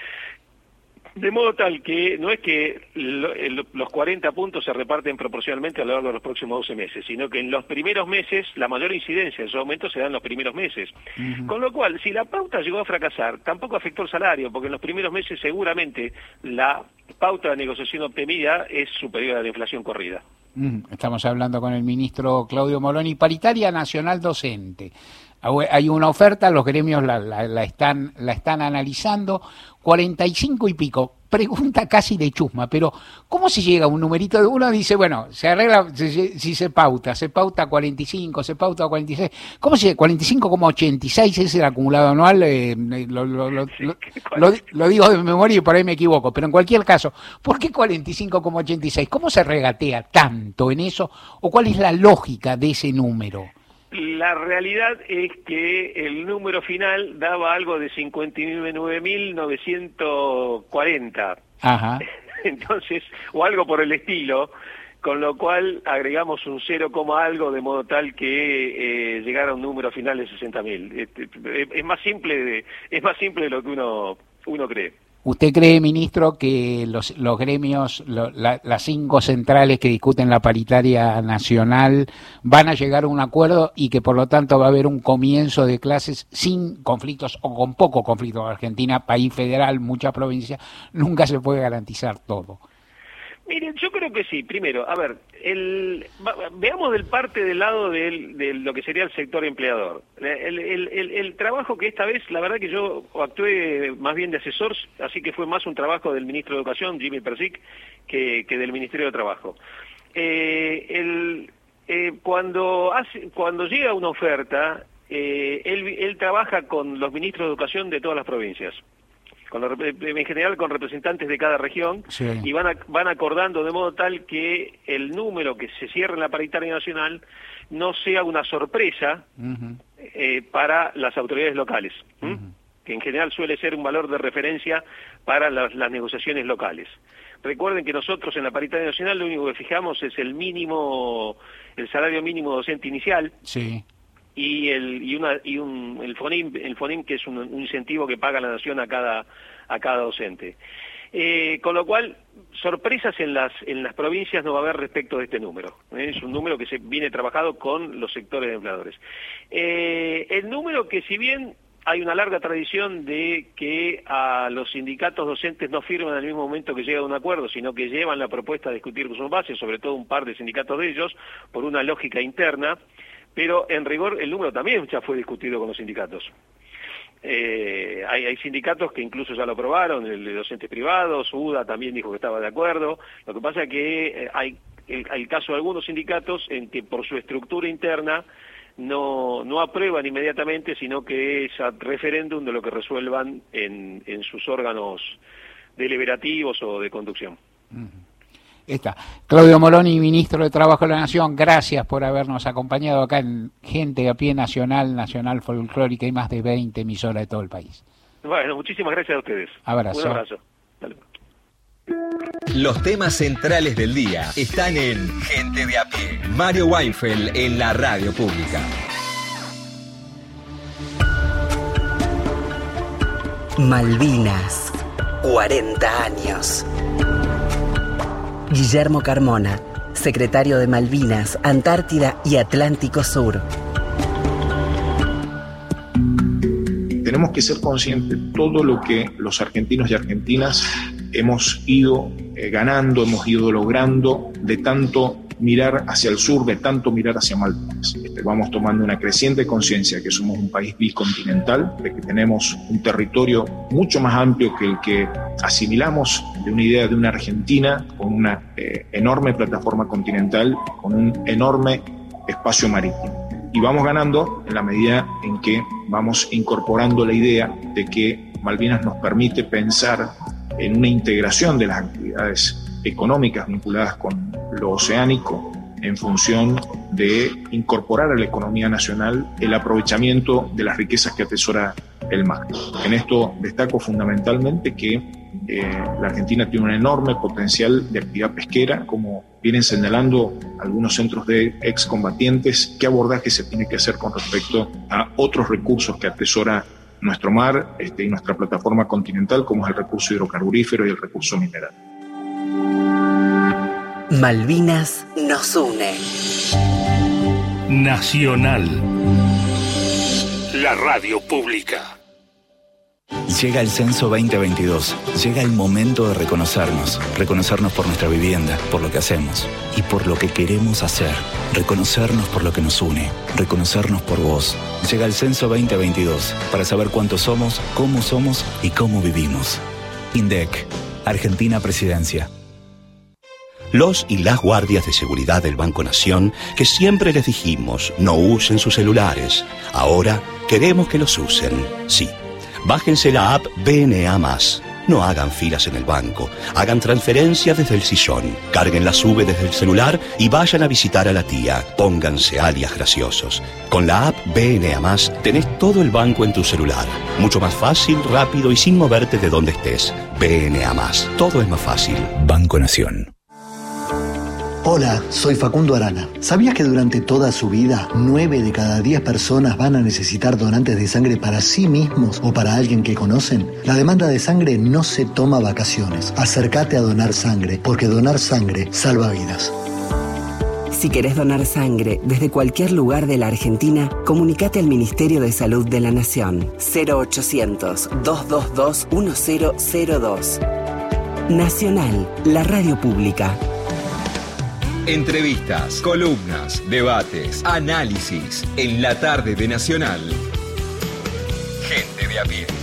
De modo tal que no es que lo- el- los cuarenta puntos se reparten proporcionalmente a lo largo de los próximos doce meses, sino que en los primeros meses la mayor incidencia de esos aumentos se da en los primeros meses. Con lo cual, si la pauta llegó a fracasar, tampoco afectó el salario, porque en los primeros meses seguramente la pauta de negociación obtenida es superior a la inflación corrida. Mm, Estamos hablando con el ministro Claudio Moroni. Paritaria nacional docente. Hay una oferta, los gremios la, la, la están la están analizando, cuarenta y cinco y pico. Pregunta casi de chusma, pero ¿cómo se llega a un numerito de uno? Dice, bueno, se arregla si, si se pauta, se pauta cuarenta y cinco, se pauta cuarenta y seis. ¿Cómo se cuarenta y cinco coma ochenta y seis es el acumulado anual? Eh, lo, lo, lo, lo, lo, lo digo de memoria y por ahí me equivoco, pero en cualquier caso, ¿por qué cuarenta y cinco coma ochenta y seis? ¿Cómo se regatea tanto en eso? ¿O cuál es la lógica de ese número? La realidad es que el número final daba algo de cincuenta y nueve mil novecientos cuarenta. Ajá. Entonces, o algo por el estilo, con lo cual agregamos un cero, algo de modo tal que eh, llegara a un número final de sesenta mil. Este, es más simple de, es más simple de lo que uno uno cree. ¿Usted cree, ministro, que los, los gremios, lo- la- las cinco centrales que discuten la paritaria nacional van a llegar a un acuerdo y que por lo tanto va a haber un comienzo de clases sin conflictos o con poco conflicto? Argentina, país federal, muchas provincias, nunca se puede garantizar todo. Miren, yo creo que sí. Primero, a ver, el, va- veamos del parte del lado del- de lo que sería el sector empleador. El, el- el- el trabajo que esta vez, la verdad que yo actué más bien de asesor, así que fue más un trabajo del ministro de Educación, Jimmy Persic, que, que del Ministerio de Trabajo. Eh, el, eh, cuando, hace, cuando llega una oferta, eh, él, él trabaja con los ministros de Educación de todas las provincias. Con los rep- en general con representantes de cada región, Sí. y van, a- van acordando de modo tal que el número que se cierre en la paritaria nacional no sea una sorpresa Ujú. eh, para las autoridades locales, ¿m? que en general suele ser un valor de referencia para las, las negociaciones locales. Recuerden que nosotros en la paritaria nacional lo único que fijamos es el mínimo, el salario mínimo docente inicial, Sí. y el y una y un el FONIM el FONIM que es un, un incentivo que paga la nación a cada a cada docente. Eh, con lo cual, sorpresas en las en las provincias no va a haber respecto de este número. ¿eh? Es un número que se viene trabajado con los sectores de empleadores. Eh, el número que, si bien hay una larga tradición de que a los sindicatos docentes no firman al mismo momento que llega a un acuerdo, sino que llevan la propuesta a discutir con sus bases, sobre todo un par de sindicatos de ellos, por una lógica interna, pero en rigor el número también ya fue discutido con los sindicatos. Eh, hay, hay sindicatos que incluso ya lo aprobaron, el de docentes privados, U D A también dijo que estaba de acuerdo. Lo que pasa es que eh, hay el, el caso de algunos sindicatos en que por su estructura interna no no aprueban inmediatamente, sino que es a referéndum de lo que resuelvan en, en sus órganos deliberativos o de conducción. Está. Claudio Moroni, ministro de Trabajo de la Nación, gracias por habernos acompañado acá en Gente a Pie Nacional, Nacional Folclórica y más de veinte emisoras de todo el país. Bueno, muchísimas gracias a ustedes. Abrazo. Un abrazo. Dale. Los temas centrales del día están en Gente de a Pie. Mario Weinfeld en la radio pública. Malvinas, cuarenta años. Guillermo Carmona, secretario de Malvinas, Antártida y Atlántico Sur. Tenemos que ser conscientes de todo lo que los argentinos y argentinas hemos ido eh, ganando, hemos ido logrando de tanto mirar hacia el sur, de tanto mirar hacia Malvinas. Este, vamos tomando una creciente conciencia que somos un país bicontinental, de que tenemos un territorio mucho más amplio que el que asimilamos de una idea de una Argentina con una eh, enorme plataforma continental, con un enorme espacio marítimo. Y vamos ganando en la medida en que vamos incorporando la idea de que Malvinas nos permite pensar en una integración de las actividades económicas vinculadas con lo oceánico en función de incorporar a la economía nacional el aprovechamiento de las riquezas que atesora el mar. En esto destaco fundamentalmente que eh, la Argentina tiene un enorme potencial de actividad pesquera, como vienen señalando algunos centros de excombatientes. ¿Qué abordaje se tiene que hacer con respecto a otros recursos que atesora nuestro mar este, y nuestra plataforma continental, como es el recurso hidrocarburífero y el recurso mineral? Malvinas nos une. Nacional. La radio pública. Llega el censo veinte veintidós. Llega el momento de reconocernos. Reconocernos por nuestra vivienda, por lo que hacemos y por lo que queremos hacer. Reconocernos por lo que nos une. Reconocernos por vos. Llega el censo veinte veintidós para saber cuántos somos, cómo somos y cómo vivimos. INDEC. Argentina Presidencia. Los y las guardias de seguridad del Banco Nación, que siempre les dijimos no usen sus celulares, ahora queremos que los usen. Sí, bájense la app B N A más. No hagan filas en el banco, hagan transferencias desde el sillón, carguen la sube desde el celular y vayan a visitar a la tía. Pónganse alias graciosos. Con la app B N A más tenés todo el banco en tu celular. Mucho más fácil, rápido y sin moverte de donde estés. B N A más. Todo es más fácil. Banco Nación. Hola, soy Facundo Arana. ¿Sabías que durante toda su vida, nueve de cada diez personas van a necesitar donantes de sangre para sí mismos o para alguien que conocen? La demanda de sangre no se toma vacaciones. Acércate a donar sangre, porque donar sangre salva vidas. Si querés donar sangre desde cualquier lugar de la Argentina, comunicate al Ministerio de Salud de la Nación. cero ochocientos, dos dos dos, uno cero cero dos. Nacional, la radio pública. Entrevistas, columnas, debates, análisis en la tarde de Nacional. Gente de a pie.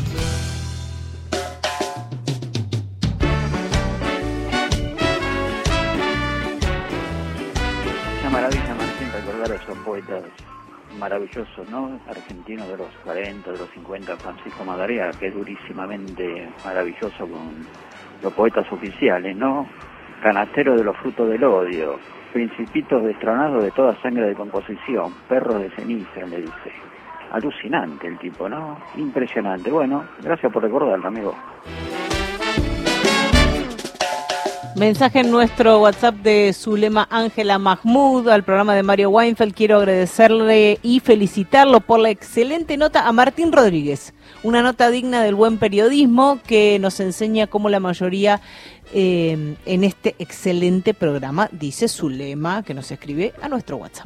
Una maravilla, Martín, recordar a esos poetas maravillosos, ¿no? Argentinos de los cuarenta, de los cincuenta, Francisco Madariaga, que es durísimamente maravilloso con los poetas oficiales, ¿no? Canastero de los frutos del odio, principitos destronados de toda sangre de composición, perros de ceniza, le dice. Alucinante el tipo, ¿no? Impresionante. Bueno, gracias por recordarlo, amigo. Mensaje en nuestro WhatsApp de Zulema Ángela Mahmoud al programa de Mario Weinfeld. Quiero agradecerle y felicitarlo por la excelente nota a Martín Rodríguez. Una nota digna del buen periodismo que nos enseña cómo la mayoría eh, en este excelente programa, dice Zulema, que nos escribe a nuestro WhatsApp.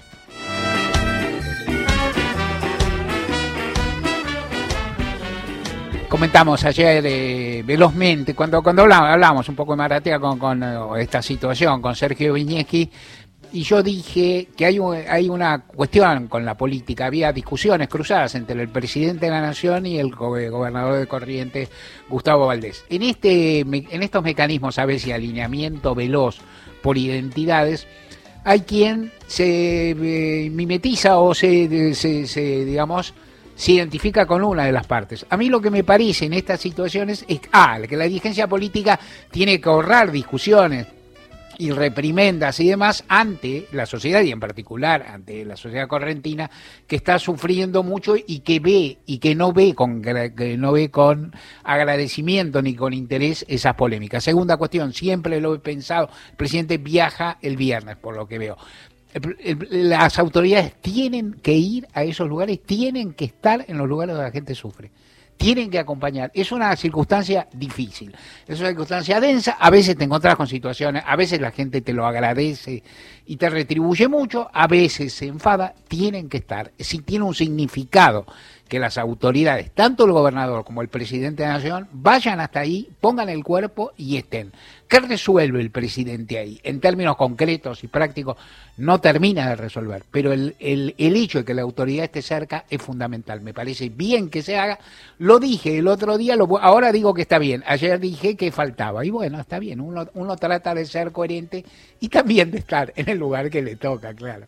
Comentamos ayer eh, velozmente, cuando cuando hablamos, hablamos un poco de Maratea con, con eh, esta situación, con Sergio Viñeski, y yo dije que hay, un, hay una cuestión con la política, había discusiones cruzadas entre el presidente de la Nación y el gobernador de Corrientes, Gustavo Valdés. En, este, en estos mecanismos, a veces, alineamiento veloz por identidades, hay quien se eh, mimetiza o se, se, se, digamos, se identifica con una de las partes. A mí lo que me parece en estas situaciones es ah, que la dirigencia política tiene que ahorrar discusiones y reprimendas y demás ante la sociedad, y en particular ante la sociedad correntina, que está sufriendo mucho y que ve y que no ve con que no ve con agradecimiento ni con interés esas polémicas. Segunda cuestión, siempre lo he pensado, el presidente viaja el viernes, por lo que veo. Las autoridades tienen que ir a esos lugares, tienen que estar en los lugares donde la gente sufre. Tienen que acompañar. Es una circunstancia difícil, es una circunstancia densa, a veces te encontrás con situaciones, a veces la gente te lo agradece y te retribuye mucho, a veces se enfada, tienen que estar. Si tiene un significado que las autoridades, tanto el gobernador como el presidente de la Nación, vayan hasta ahí, pongan el cuerpo y estén. ¿Qué resuelve el presidente ahí? En términos concretos y prácticos, no termina de resolver, pero el, el, el hecho de que la autoridad esté cerca es fundamental. Me parece bien que se haga. Lo dije el otro día, lo, ahora digo que está bien. Ayer dije que faltaba. Y bueno, está bien. Uno, uno trata de ser coherente y también de estar en el lugar que le toca, claro.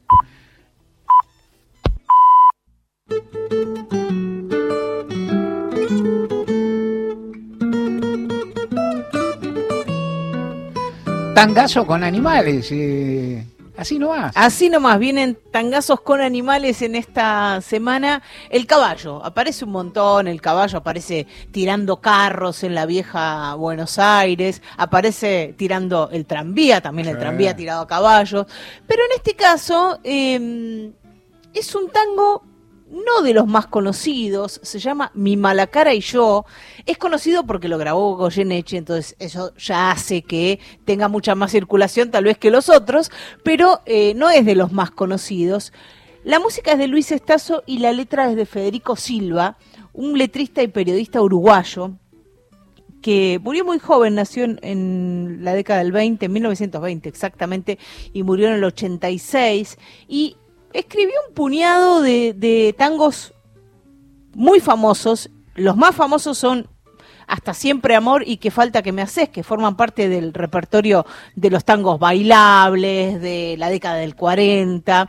Tangazo con animales, eh, así nomás. Así nomás, vienen tangazos con animales en esta semana. El caballo, aparece un montón, el caballo aparece tirando carros en la vieja Buenos Aires, aparece tirando el tranvía, también el sí. tranvía tirado a caballos. Pero en este caso eh, es un tango no de los más conocidos, se llama Mi mala cara y yo. Es conocido porque lo grabó Goyeneche, entonces eso ya hace que tenga mucha más circulación tal vez que los otros, pero eh, no es de los más conocidos. La música es de Luis Estazo y la letra es de Federico Silva, un letrista y periodista uruguayo que murió muy joven, nació en, en la década del veinte, en mil novecientos veinte exactamente, y murió en el ochenta y seis, y escribió un puñado de, de tangos muy famosos. Los más famosos son Hasta siempre amor y Que falta que me haces, que forman parte del repertorio de los tangos bailables de la década del cuarenta.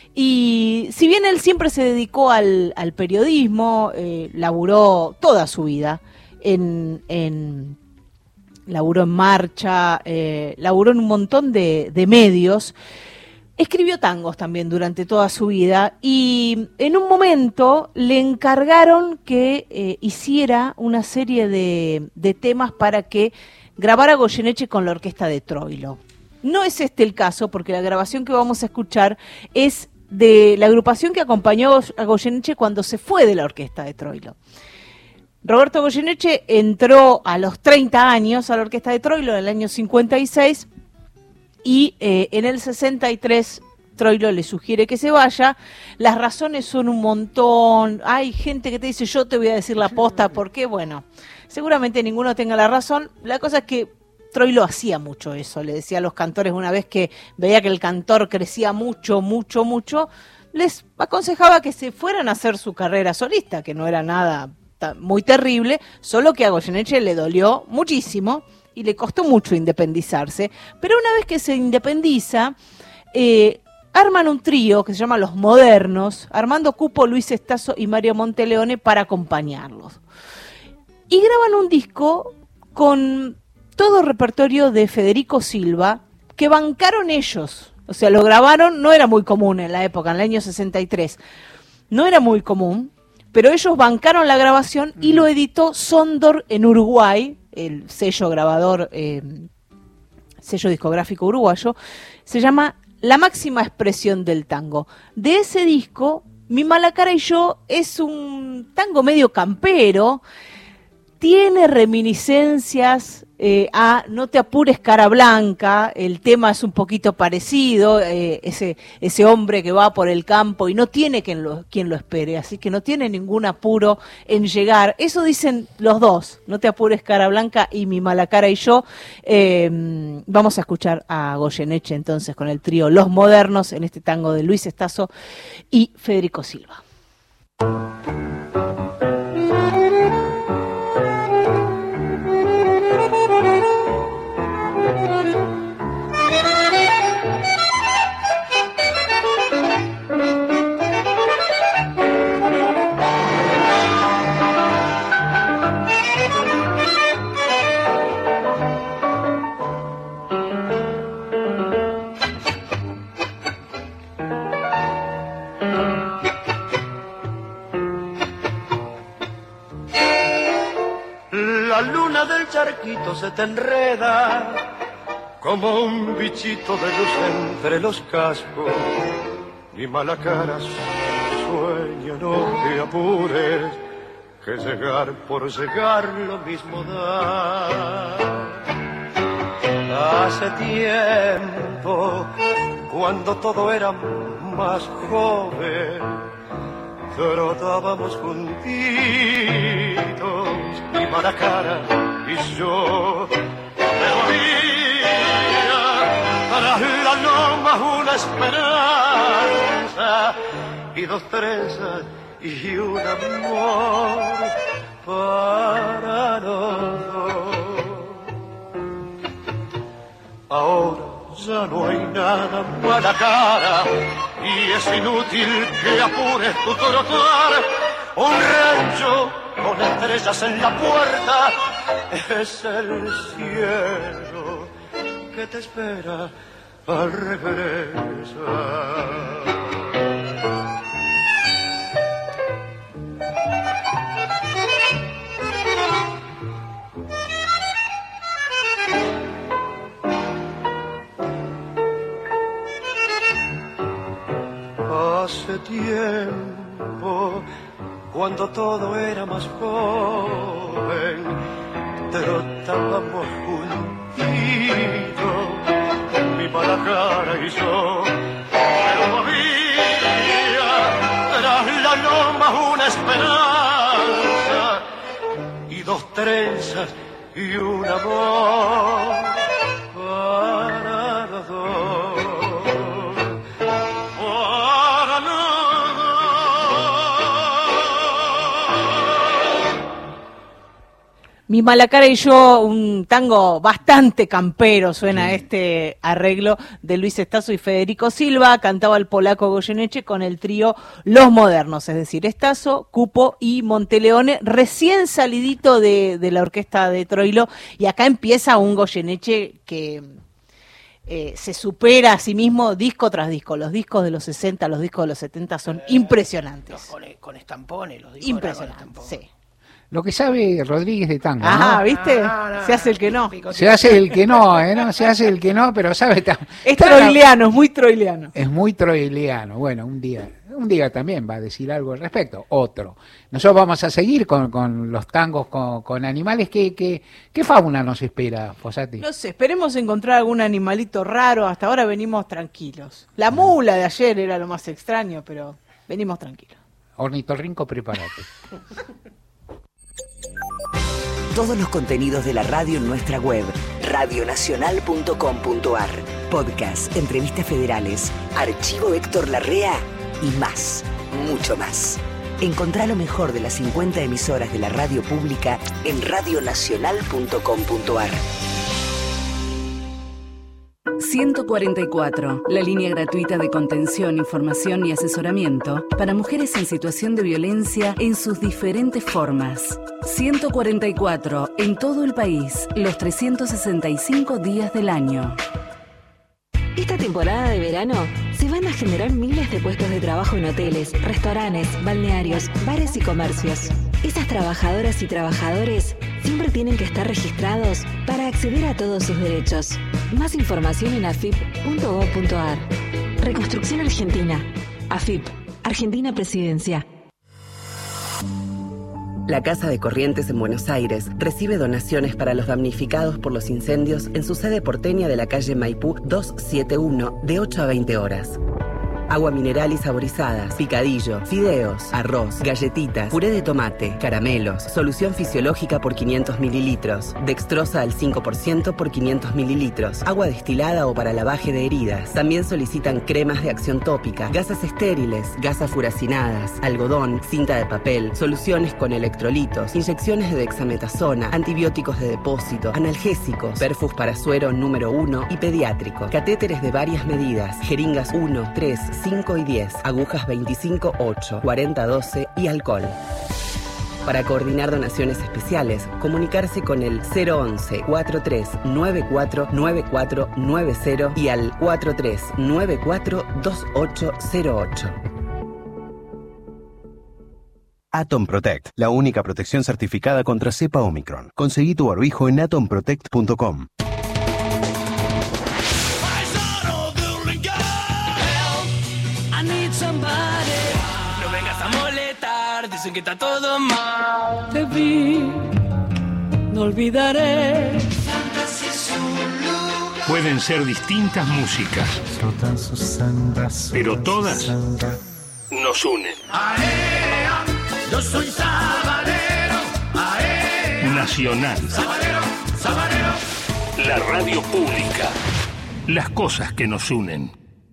Y si bien él siempre se dedicó al, al periodismo, eh, laburó toda su vida en, en laburó en Marcha, eh, laburó en un montón de, de medios. Escribió tangos también durante toda su vida y en un momento le encargaron que eh, hiciera una serie de, de temas para que grabara Goyeneche con la orquesta de Troilo. No es este el caso, porque la grabación que vamos a escuchar es de la agrupación que acompañó a Goyeneche cuando se fue de la orquesta de Troilo. Roberto Goyeneche entró a los treinta años a la orquesta de Troilo en el año cincuenta y seis, y eh, en el sesenta y tres Troilo le sugiere que se vaya. Las razones son un montón. Hay gente que te dice, yo te voy a decir la posta, porque bueno, seguramente ninguno tenga la razón. La cosa es que Troilo hacía mucho eso. Le decía a los cantores, una vez que veía que el cantor crecía mucho, mucho, mucho, les aconsejaba que se fueran a hacer su carrera solista, que no era nada muy terrible, solo que a Goyeneche le dolió muchísimo y le costó mucho independizarse, pero una vez que se independiza, eh, arman un trío que se llama Los Modernos, Armando Cupo, Luis Estazo y Mario Monteleone, para acompañarlos. Y graban un disco con todo repertorio de Federico Silva, que bancaron ellos. O sea, lo grabaron, no era muy común en la época, en el año sesenta y tres, no era muy común, pero ellos bancaron la grabación y lo editó Sondor en Uruguay, el sello grabador, eh, sello discográfico uruguayo. Se llama La máxima expresión del tango. De ese disco, Mi mala cara y yo es un tango medio campero, tiene reminiscencias eh, a No te apures, cara blanca. El tema es un poquito parecido, eh, ese, ese hombre que va por el campo y no tiene quien lo, quien lo espere, así que no tiene ningún apuro en llegar. Eso dicen los dos, No te apures, cara blanca y Mi mala cara y yo. Eh, vamos a escuchar a Goyeneche entonces con el trío Los Modernos en este tango de Luis Estazo y Federico Silva. La luna del charquito se te enreda como un bichito de luz entre los cascos. Mi mala cara sueña, no te apures, que llegar por llegar lo mismo da. Hace tiempo, cuando todo era más joven, trotábamos juntitos, mi mala cara y yo. Pero había tras la loma una esperanza y dos trenzas y un amor para los dos. Ahora ya no hay nada, mala cara, y es inútil que apures tu trotar. Un rancho con estrellas en la puerta es el cielo que te espera al regresar. Hace tiempo, cuando todo era más joven, trotábamos juntitos, mi mala cara y yo. Pero había tras la loma una esperanza y dos trenzas y un amor para los dos. Mi mala cara y yo, un tango bastante campero, suena sí. Este arreglo de Luis Estazo y Federico Silva, cantaba el polaco Goyeneche con el trío Los Modernos, es decir, Estazo, Cupo y Monteleone, recién salidito de, de la orquesta de Troilo, y acá empieza un Goyeneche que eh, se supera a sí mismo disco tras disco. Los discos de los sesenta, los discos de los setenta son eh, impresionantes. Con, con estampones, los discos impresionantes, sí. Lo que sabe Rodríguez de tango, Ajá, ¿no? ¿viste? No, no, se hace el que no. Se hace el que no, ¿eh? ¿no? Se hace el que no, pero sabe... Es troiliano, es muy troiliano. Es muy troiliano. Bueno, un día un día también va a decir algo al respecto. Otro. Nosotros vamos a seguir con, con los tangos con, con animales. ¿Qué, qué, ¿Qué fauna nos espera, Fossati? No sé, esperemos encontrar algún animalito raro. Hasta ahora venimos tranquilos. La mula de ayer era lo más extraño, pero venimos tranquilos. Ornitorrinco, prepárate. Todos los contenidos de la radio en nuestra web, radio nacional punto com punto ar. Podcast, entrevistas federales, archivo Héctor Larrea y más, mucho más. Encontrá lo mejor de las cincuenta emisoras de la radio pública en radio nacional punto com punto ar. ciento cuarenta y cuatro, la línea gratuita de contención, información y asesoramiento para mujeres en situación de violencia en sus diferentes formas. ciento cuarenta y cuatro, en todo el país, los trescientos sesenta y cinco días del año. Esta temporada de verano se van a generar miles de puestos de trabajo en hoteles, restaurantes, balnearios, bares y comercios. Esas trabajadoras y trabajadores siempre tienen que estar registrados para acceder a todos sus derechos. Más información en afip punto gob punto ar. Reconstrucción Argentina. AFIP, Argentina Presidencia. La Casa de Corrientes en Buenos Aires recibe donaciones para los damnificados por los incendios en su sede porteña de la calle Maipú doscientos setenta y uno de ocho a veinte horas. Agua mineral y saborizadas, picadillo, fideos, arroz, galletitas, puré de tomate, caramelos, solución fisiológica por quinientos mililitros, dextrosa al cinco por ciento por quinientos mililitros, agua destilada o para lavaje de heridas. También solicitan cremas de acción tópica, gasas estériles, gasas furacinadas, algodón, cinta de papel, soluciones con electrolitos, inyecciones de dexametasona, antibióticos de depósito, analgésicos, perfus para suero número uno y pediátrico, catéteres de varias medidas, jeringas uno, tres, cinco y diez, agujas veinticinco, ocho, cuarenta, doce y alcohol. Para coordinar donaciones especiales, comunicarse con el cero once, cuarenta y tres, noventa y cuatro, noventa y cuatro noventa y al cuarenta y tres, noventa y cuatro, veintiocho cero ocho. Atom Protect, la única protección certificada contra cepa Omicron. Conseguí tu barbijo en atom protect punto com. No vengas a molestar, dicen que está todo mal. Te vi, no olvidaré. Pueden ser distintas músicas, pero todas nos unen. Yo soy sabanero, Nacional, sabanero, sabanero. la radio pública, las cosas que nos unen.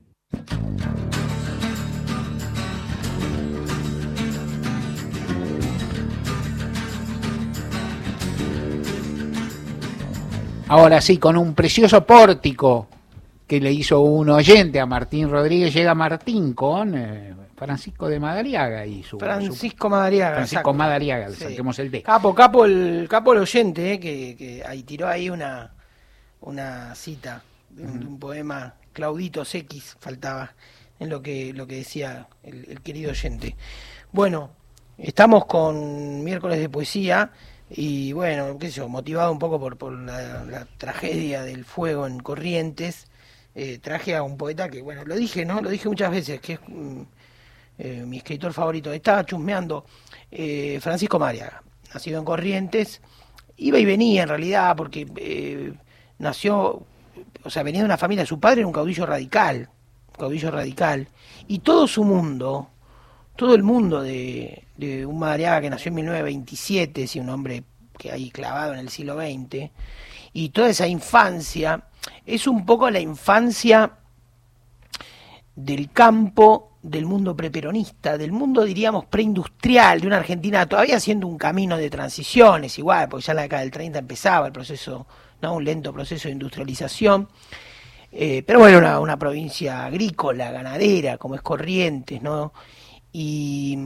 Ahora sí, con un precioso pórtico que le hizo un oyente a Martín Rodríguez, llega Martín con eh, Francisco de Madariaga y su Francisco Madariaga. Francisco exacto. Madariaga, le Sí. saquemos el D. Capo, capo el capo el oyente, eh, que, que ahí tiró ahí una una cita de un, de un poema Clauditos X, faltaba en lo que lo que decía el, el querido oyente. Bueno, estamos con miércoles de poesía. Y bueno, qué sé yo, motivado un poco por, por la, la tragedia del fuego en Corrientes, eh, traje a un poeta que, bueno, lo dije, ¿no? Lo dije muchas veces, que es mm, eh, mi escritor favorito. Estaba chusmeando, eh, Francisco Madariaga, nacido en Corrientes, iba y venía en realidad, porque eh, nació, o sea, venía de una familia, su padre era un caudillo radical, un caudillo radical, y todo su mundo... Todo el mundo de, de un Madariaga que nació en mil novecientos veintisiete, sí, un hombre que hay clavado en el siglo veinte, y toda esa infancia, es un poco la infancia del campo del mundo preperonista, del mundo, diríamos, preindustrial, de una Argentina todavía haciendo un camino de transiciones, igual, porque ya en la década del treinta empezaba el proceso, ¿no? Un lento proceso de industrialización. Eh, pero bueno, una, una provincia agrícola, ganadera, como es Corrientes, ¿no? Y,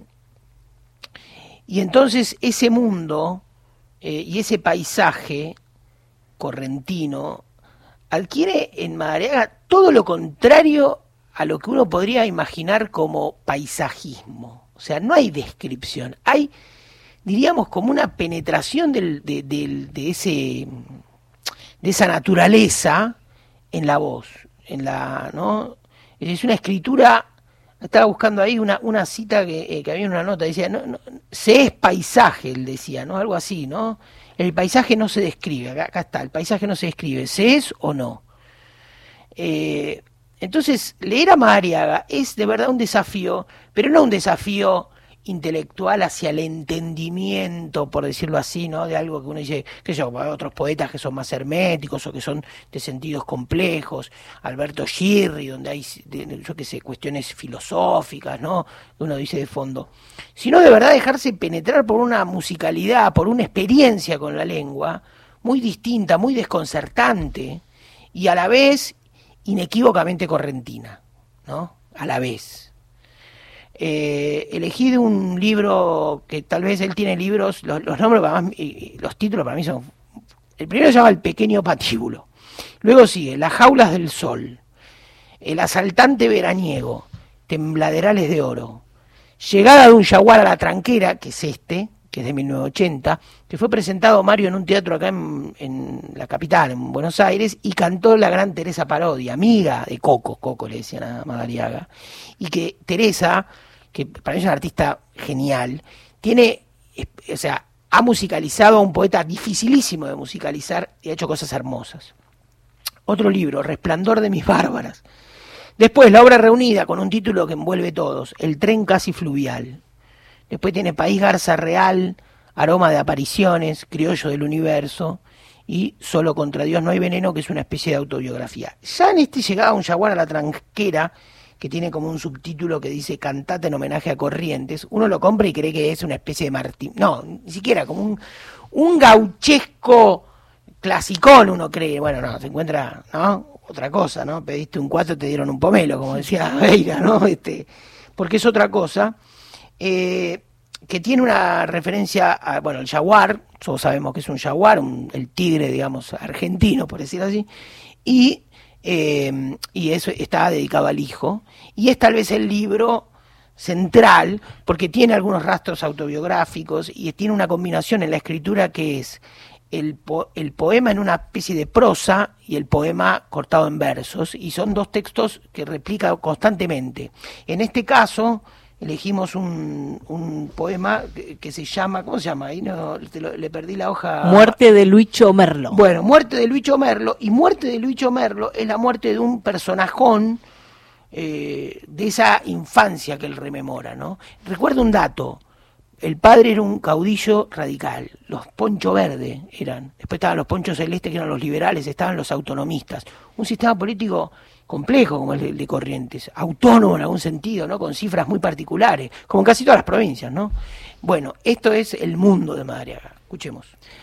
y entonces ese mundo eh, y ese paisaje correntino adquiere en Madariaga todo lo contrario a lo que uno podría imaginar como paisajismo. O sea, no hay descripción, hay, diríamos, como una penetración del, de, del, de, ese, de esa naturaleza en la voz, en la, ¿no? Es una escritura. Estaba buscando ahí una, una cita que, eh, que había en una nota, decía, no, no, se es paisaje, él decía, ¿no? Algo así, ¿no? El paisaje no se describe, acá, acá está, el paisaje no se describe, ¿se es o no? Eh, entonces, leer a Madariaga es de verdad un desafío, pero no un desafío intelectual hacia el entendimiento, por decirlo así, ¿no? De algo que uno dice, que yo, otros poetas que son más herméticos o que son de sentidos complejos, Alberto Girri, donde hay, yo qué sé, cuestiones filosóficas, ¿no? Que uno dice de fondo, sino de verdad dejarse penetrar por una musicalidad, por una experiencia con la lengua muy distinta, muy desconcertante y a la vez inequívocamente correntina, ¿no? A la vez. Eh, elegí de un libro que tal vez él tiene libros, los, los nombres para más, eh, los títulos para mí son, el primero se llama El pequeño patíbulo, luego sigue Las jaulas del sol, El asaltante veraniego, Tembladerales de oro, Llegada de un jaguar a la tranquera, que es este, que es de mil novecientos ochenta, que fue presentado Mario en un teatro acá en, en la capital, en Buenos Aires, y cantó la gran Teresa Parodi, amiga de Coco, Coco le decían a Madariaga, y que Teresa, que para mí es una artista genial, tiene o sea, ha musicalizado a un poeta dificilísimo de musicalizar y ha hecho cosas hermosas. Otro libro, Resplandor de mis bárbaras. Después, la obra reunida con un título que envuelve todos, El tren casi fluvial. Después tiene País Garza Real, Aroma de apariciones, Criollo del universo y Solo contra Dios no hay veneno, que es una especie de autobiografía. Ya en este llegaba Un jaguar a la tranquera, que tiene como un subtítulo que dice Cantate en homenaje a Corrientes. Uno lo compra y cree que es una especie de Martín. No, ni siquiera, como un, un gauchesco clasicón uno cree. Bueno, no, se encuentra, ¿no? Otra cosa, ¿no? Pediste un cuatro, te dieron un pomelo, como decía Beira, ¿no? Este, porque es otra cosa. Eh, que tiene una referencia a, bueno, el jaguar, todos sabemos que es un jaguar, un, el tigre, digamos, argentino, por decirlo así, y, eh, y eso está dedicado al hijo, y es tal vez el libro central, porque tiene algunos rastros autobiográficos, y tiene una combinación en la escritura que es el, po, el poema en una especie de prosa, y el poema cortado en versos, y son dos textos que replica constantemente. En este caso elegimos un, un poema que, que se llama, ¿cómo se llama? Ahí no, te lo, le perdí la hoja. Muerte de Luicho Merlo. Bueno, Muerte de Luicho Merlo, y Muerte de Luicho Merlo es la muerte de un personajón eh, de esa infancia que él rememora, ¿no? Recuerdo un dato, el padre era un caudillo radical, los Poncho Verde eran, después estaban los Poncho Celeste que eran los liberales, estaban los autonomistas, un sistema político complejo como el de Corrientes, autónomo en algún sentido, ¿no? Con cifras muy particulares, como en casi todas las provincias, ¿no? Bueno, esto es el mundo de Madariaga. Escuchemos.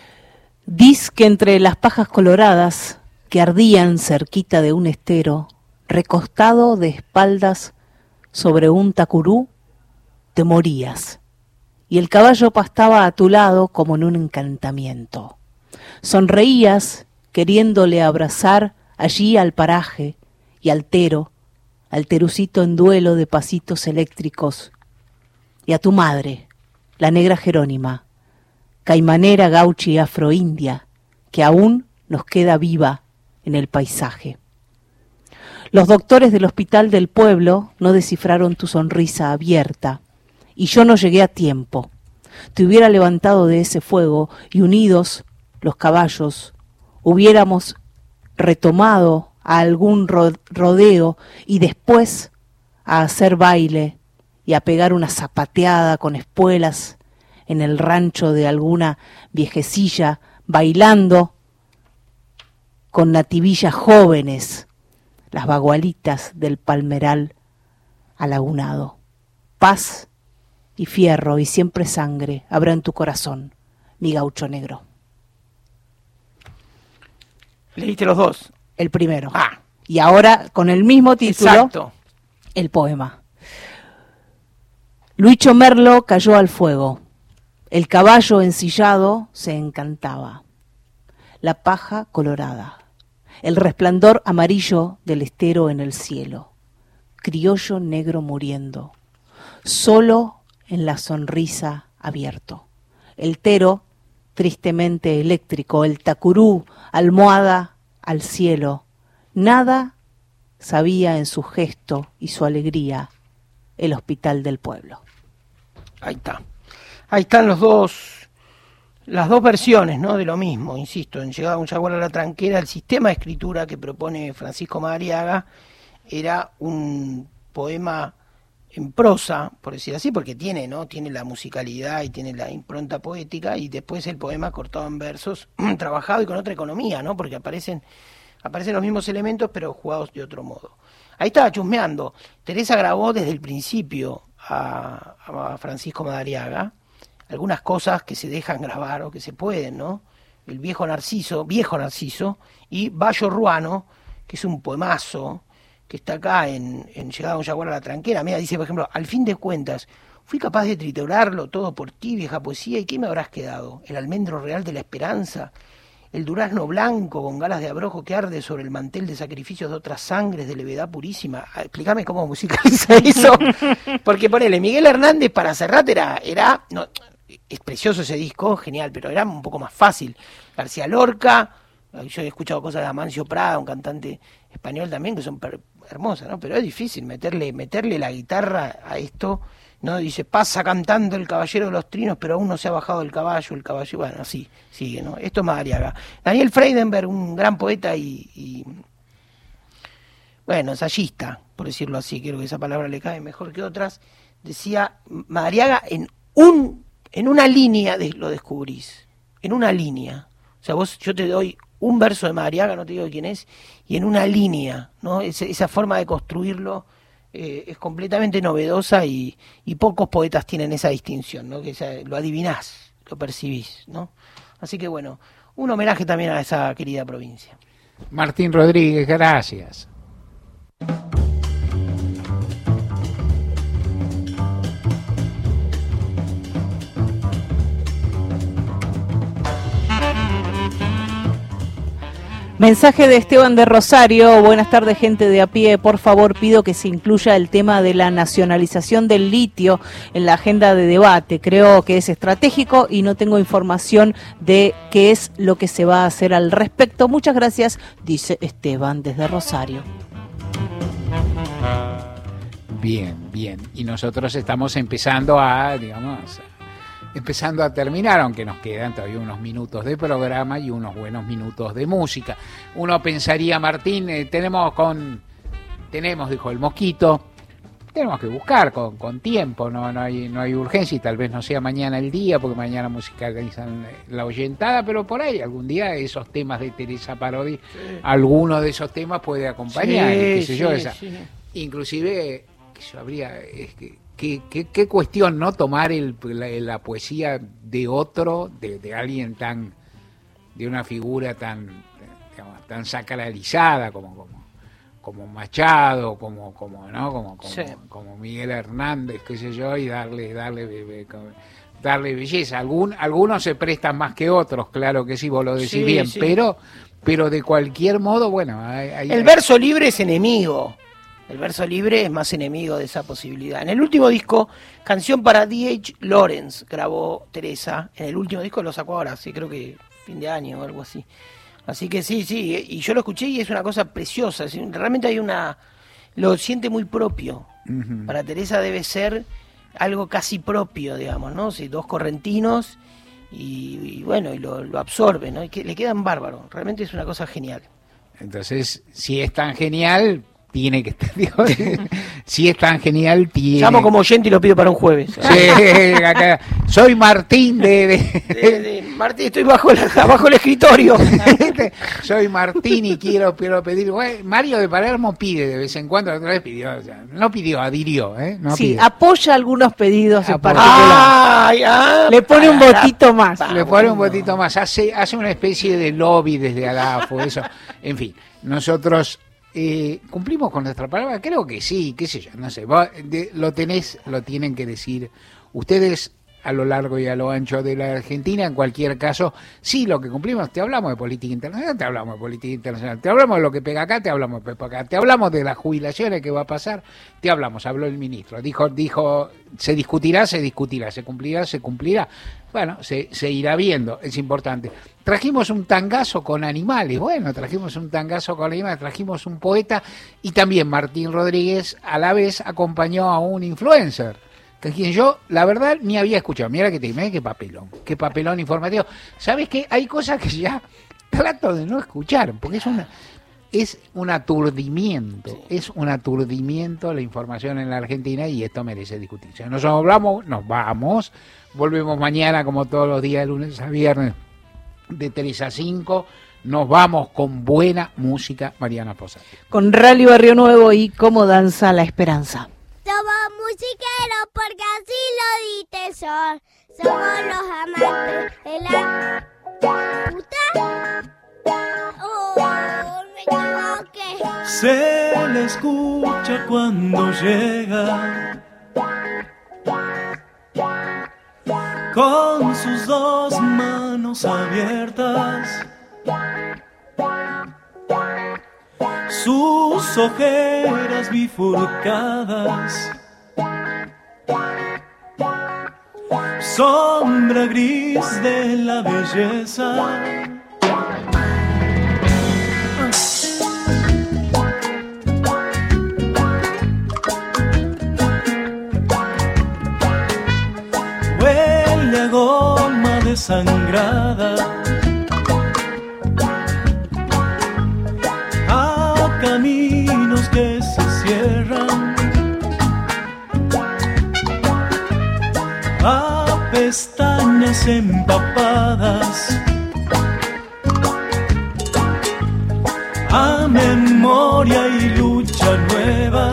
Diz que entre las pajas coloradas que ardían cerquita de un estero, recostado de espaldas sobre un tacurú, te morías, y el caballo pastaba a tu lado como en un encantamiento. Sonreías queriéndole abrazar allí al paraje, y altero, alterucito en duelo de pasitos eléctricos, y a tu madre, la negra Jerónima, caimanera gauchi afroindia, que aún nos queda viva en el paisaje. Los doctores del hospital del pueblo no descifraron tu sonrisa abierta, y yo no llegué a tiempo. Te hubiera levantado de ese fuego, y unidos los caballos, hubiéramos retomado a algún rodeo y después a hacer baile y a pegar una zapateada con espuelas en el rancho de alguna viejecilla, bailando con nativillas jóvenes, las bagualitas del palmeral alagunado. Paz y fierro y siempre sangre habrá en tu corazón, mi gaucho negro. ¿Leíste los dos? El primero. Ah. Y ahora, con el mismo título, exacto, el poema. Luicho Merlo cayó al fuego. El caballo ensillado se encantaba. La paja colorada. El resplandor amarillo del estero en el cielo. Criollo negro muriendo. Solo en la sonrisa abierto. El tero, tristemente eléctrico. El tacurú, almohada al cielo. Nada sabía en su gesto y su alegría el hospital del pueblo. Ahí está. Ahí están los dos, las dos versiones, ¿no? De lo mismo, insisto, en Llegaba un jaguar a la tranquera, el sistema de escritura que propone Francisco Madariaga era un poema en prosa, por decir así, porque tiene, ¿no? Tiene la musicalidad y tiene la impronta poética, y después el poema cortado en versos, trabajado y con otra economía, ¿no? Porque aparecen, aparecen los mismos elementos, pero jugados de otro modo. Ahí estaba chusmeando. Teresa grabó desde el principio a, a Francisco Madariaga algunas cosas que se dejan grabar o que se pueden, ¿no? El viejo Narciso, viejo Narciso, y Bayo Ruano, que es un poemazo, que está acá en, en Llegaba un jaguar a la tranquera. Mira, dice, por ejemplo, al fin de cuentas, fui capaz de triturarlo todo por ti, vieja poesía, ¿y qué me habrás quedado? ¿El almendro real de la esperanza? ¿El durazno blanco con galas de abrojo que arde sobre el mantel de sacrificios de otras sangres de levedad purísima? Ah, explícame cómo musicaliza eso. Porque ponele, Miguel Hernández para Serrat era, era no, es precioso ese disco, genial, pero era un poco más fácil. García Lorca, yo he escuchado cosas de Amancio Prada, un cantante español también, que son per- hermosas, ¿no? Pero es difícil meterle, meterle la guitarra a esto, ¿no? Dice, pasa cantando el caballero de los trinos, pero aún no se ha bajado el caballo, el caballo, bueno, así sigue, ¿no? Esto es Madariaga. Daniel Freidenberg, un gran poeta y, y bueno, ensayista, por decirlo así, creo que esa palabra le cae mejor que otras, decía, Madariaga en un en una línea de, lo descubrís, en una línea. O sea, vos, yo te doy un verso de Madariaga, no te digo quién es, y en una línea, ¿no? Esa, esa forma de construirlo eh, es completamente novedosa y, y pocos poetas tienen esa distinción, ¿no? Que esa, lo adivinás, lo percibís, ¿no? Así que bueno, un homenaje también a esa querida provincia. Martín Rodríguez, gracias. Mensaje de Esteban de Rosario. Buenas tardes, gente de a pie. Por favor, pido que se incluya el tema de la nacionalización del litio en la agenda de debate. Creo que es estratégico y no tengo información de qué es lo que se va a hacer al respecto. Muchas gracias, dice Esteban desde Rosario. Bien, bien. Y nosotros estamos empezando a, digamos, empezando a terminar, aunque nos quedan todavía unos minutos de programa y unos buenos minutos de música. Uno pensaría, Martín, eh, tenemos con, tenemos, dijo el Mosquito, tenemos que buscar con, con tiempo, no, no hay, no hay urgencia y tal vez no sea mañana el día, porque mañana musicalizan la oyentada, pero por ahí algún día esos temas de Teresa Parodi, sí. alguno de esos temas puede acompañar, sí, qué sé sí, yo, esa. Sí. Inclusive, que yo habría, es que Qué, qué, qué cuestión, ¿no? Tomar el, la, la poesía de otro, de, de alguien tan, de una figura tan, digamos, tan sacralizada como, como, como Machado, como, como, ¿no? Como, como, sí. como Miguel Hernández, qué sé yo, y darle, darle, darle belleza. Algún, algunos se prestan más que otros, claro que sí, vos lo decís sí, bien, sí. pero, pero de cualquier modo, bueno, hay, hay, el verso libre es enemigo. El verso libre es más enemigo de esa posibilidad. En el último disco, Canción para D H Lawrence, grabó Teresa. En el último disco lo sacó ahora, sí, creo que fin de año o algo así. Así que sí, sí, y yo lo escuché y es una cosa preciosa. Realmente hay una... Lo siente muy propio. Uh-huh. Para Teresa debe ser algo casi propio, digamos, ¿no? Sí, dos correntinos y, y bueno, y lo, lo absorben, ¿no? Y que le quedan bárbaros. Realmente es una cosa genial. Entonces, si es tan genial... Tiene que estar, digo, si es tan genial, tiene... Llamo como oyente y lo pido para un jueves. Sí, acá. Soy Martín de... de... de, de Martín, estoy bajo, la, bajo el escritorio. Soy Martín y quiero, quiero pedir... Bueno, Mario de Palermo pide de vez en cuando, otra vez pidió, o sea, no pidió, adhirió, ¿eh? No sí, pide. apoya algunos pedidos en particular. Ay, ah, Le pone un votito más. Le pone un votito más, hace, hace una especie de lobby desde Adafo, eso. En fin, nosotros... Eh, ¿Cumplimos con nuestra palabra? Creo que sí, qué sé yo, no sé, vos, de, lo tenés, lo tienen que decir ustedes a lo largo y a lo ancho de la Argentina. En cualquier caso, sí, lo que cumplimos, te hablamos de política internacional, te hablamos de política internacional, te hablamos de lo que pega acá, te hablamos de pega acá, te hablamos de las jubilaciones que va a pasar, te hablamos, habló el ministro, dijo, dijo, se discutirá, se discutirá, se cumplirá, se cumplirá. Bueno, se, se irá viendo, es importante. Trajimos un tangazo con animales, bueno, trajimos un tangazo con animales, trajimos un poeta y también Martín Rodríguez a la vez acompañó a un influencer, que quien yo, la verdad, ni había escuchado. Mira que te mira qué papelón, qué papelón informativo. ¿Sabes qué? Hay cosas que ya trato de no escuchar, porque es una... Es un aturdimiento, sí. es un aturdimiento la información en la Argentina y esto merece discutirse. Nos hablamos, nos vamos, volvemos mañana como todos los días, de lunes a viernes, de tres a cinco. Nos vamos con buena música, Mariana Posati. Con Rally Barrio Nuevo y Cómo Danza la Esperanza. Somos musiqueros porque así lo diste sol. Somos los amantes de la puta. Oh, me equivoqué. Se le escucha cuando llega con sus dos manos abiertas, sus ojeras bifurcadas, sombra gris de la belleza. desangrada, a caminos que se cierran, a pestañas empapadas, a memoria y lucha nueva.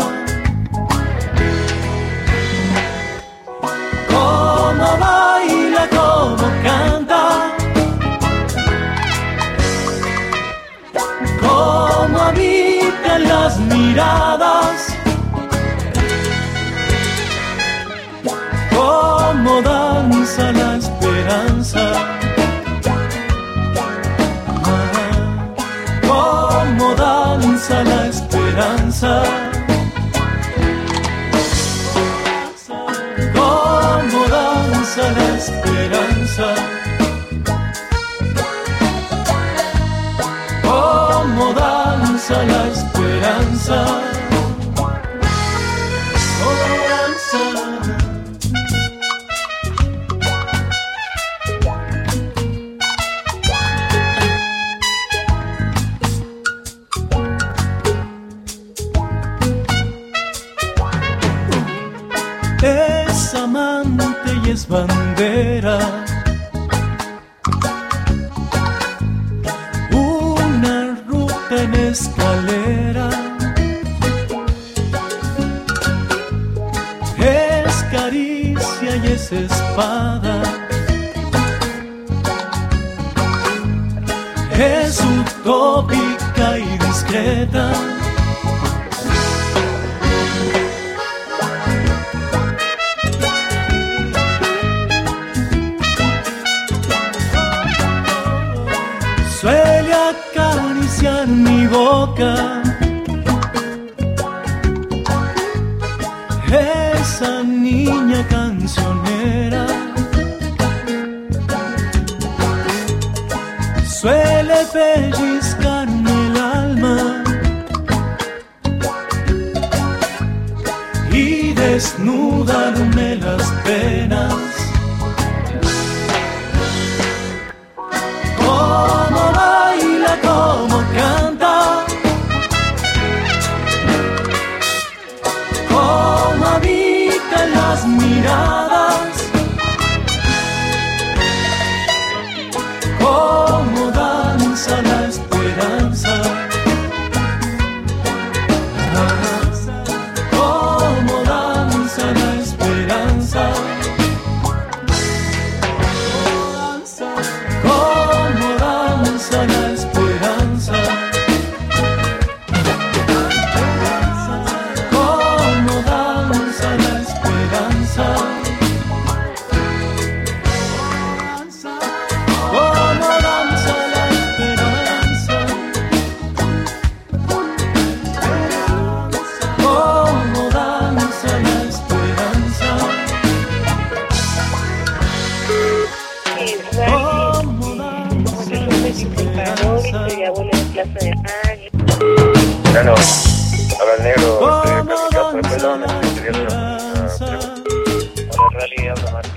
Cómo baila, cómo canta, cómo habitan las miradas, cómo danza la esperanza, cómo danza la esperanza. Cómo danza la esperanza, cómo danza la esperanza, cómo danza. Es amante y es bandera, una ruta en escalera, es caricia y es espada, es utópica y discreta. Suele acariciar mi boca, esa niña cancionera. Suele pellizcarme el alma y desnudarme las penas. Cómo baila, cómo canta, cómo habita las miradas, cómo danza la esperanza, cómo danza la esperanza. Cómo danza la esperanza, cómo danza la esperanza, cómo danza la esperanza, cómo danza la esperanza. Claro, habla el negro, estoy en mi casa de pelón, quería hacer una pregunta. Hola, Rally, habla Martín.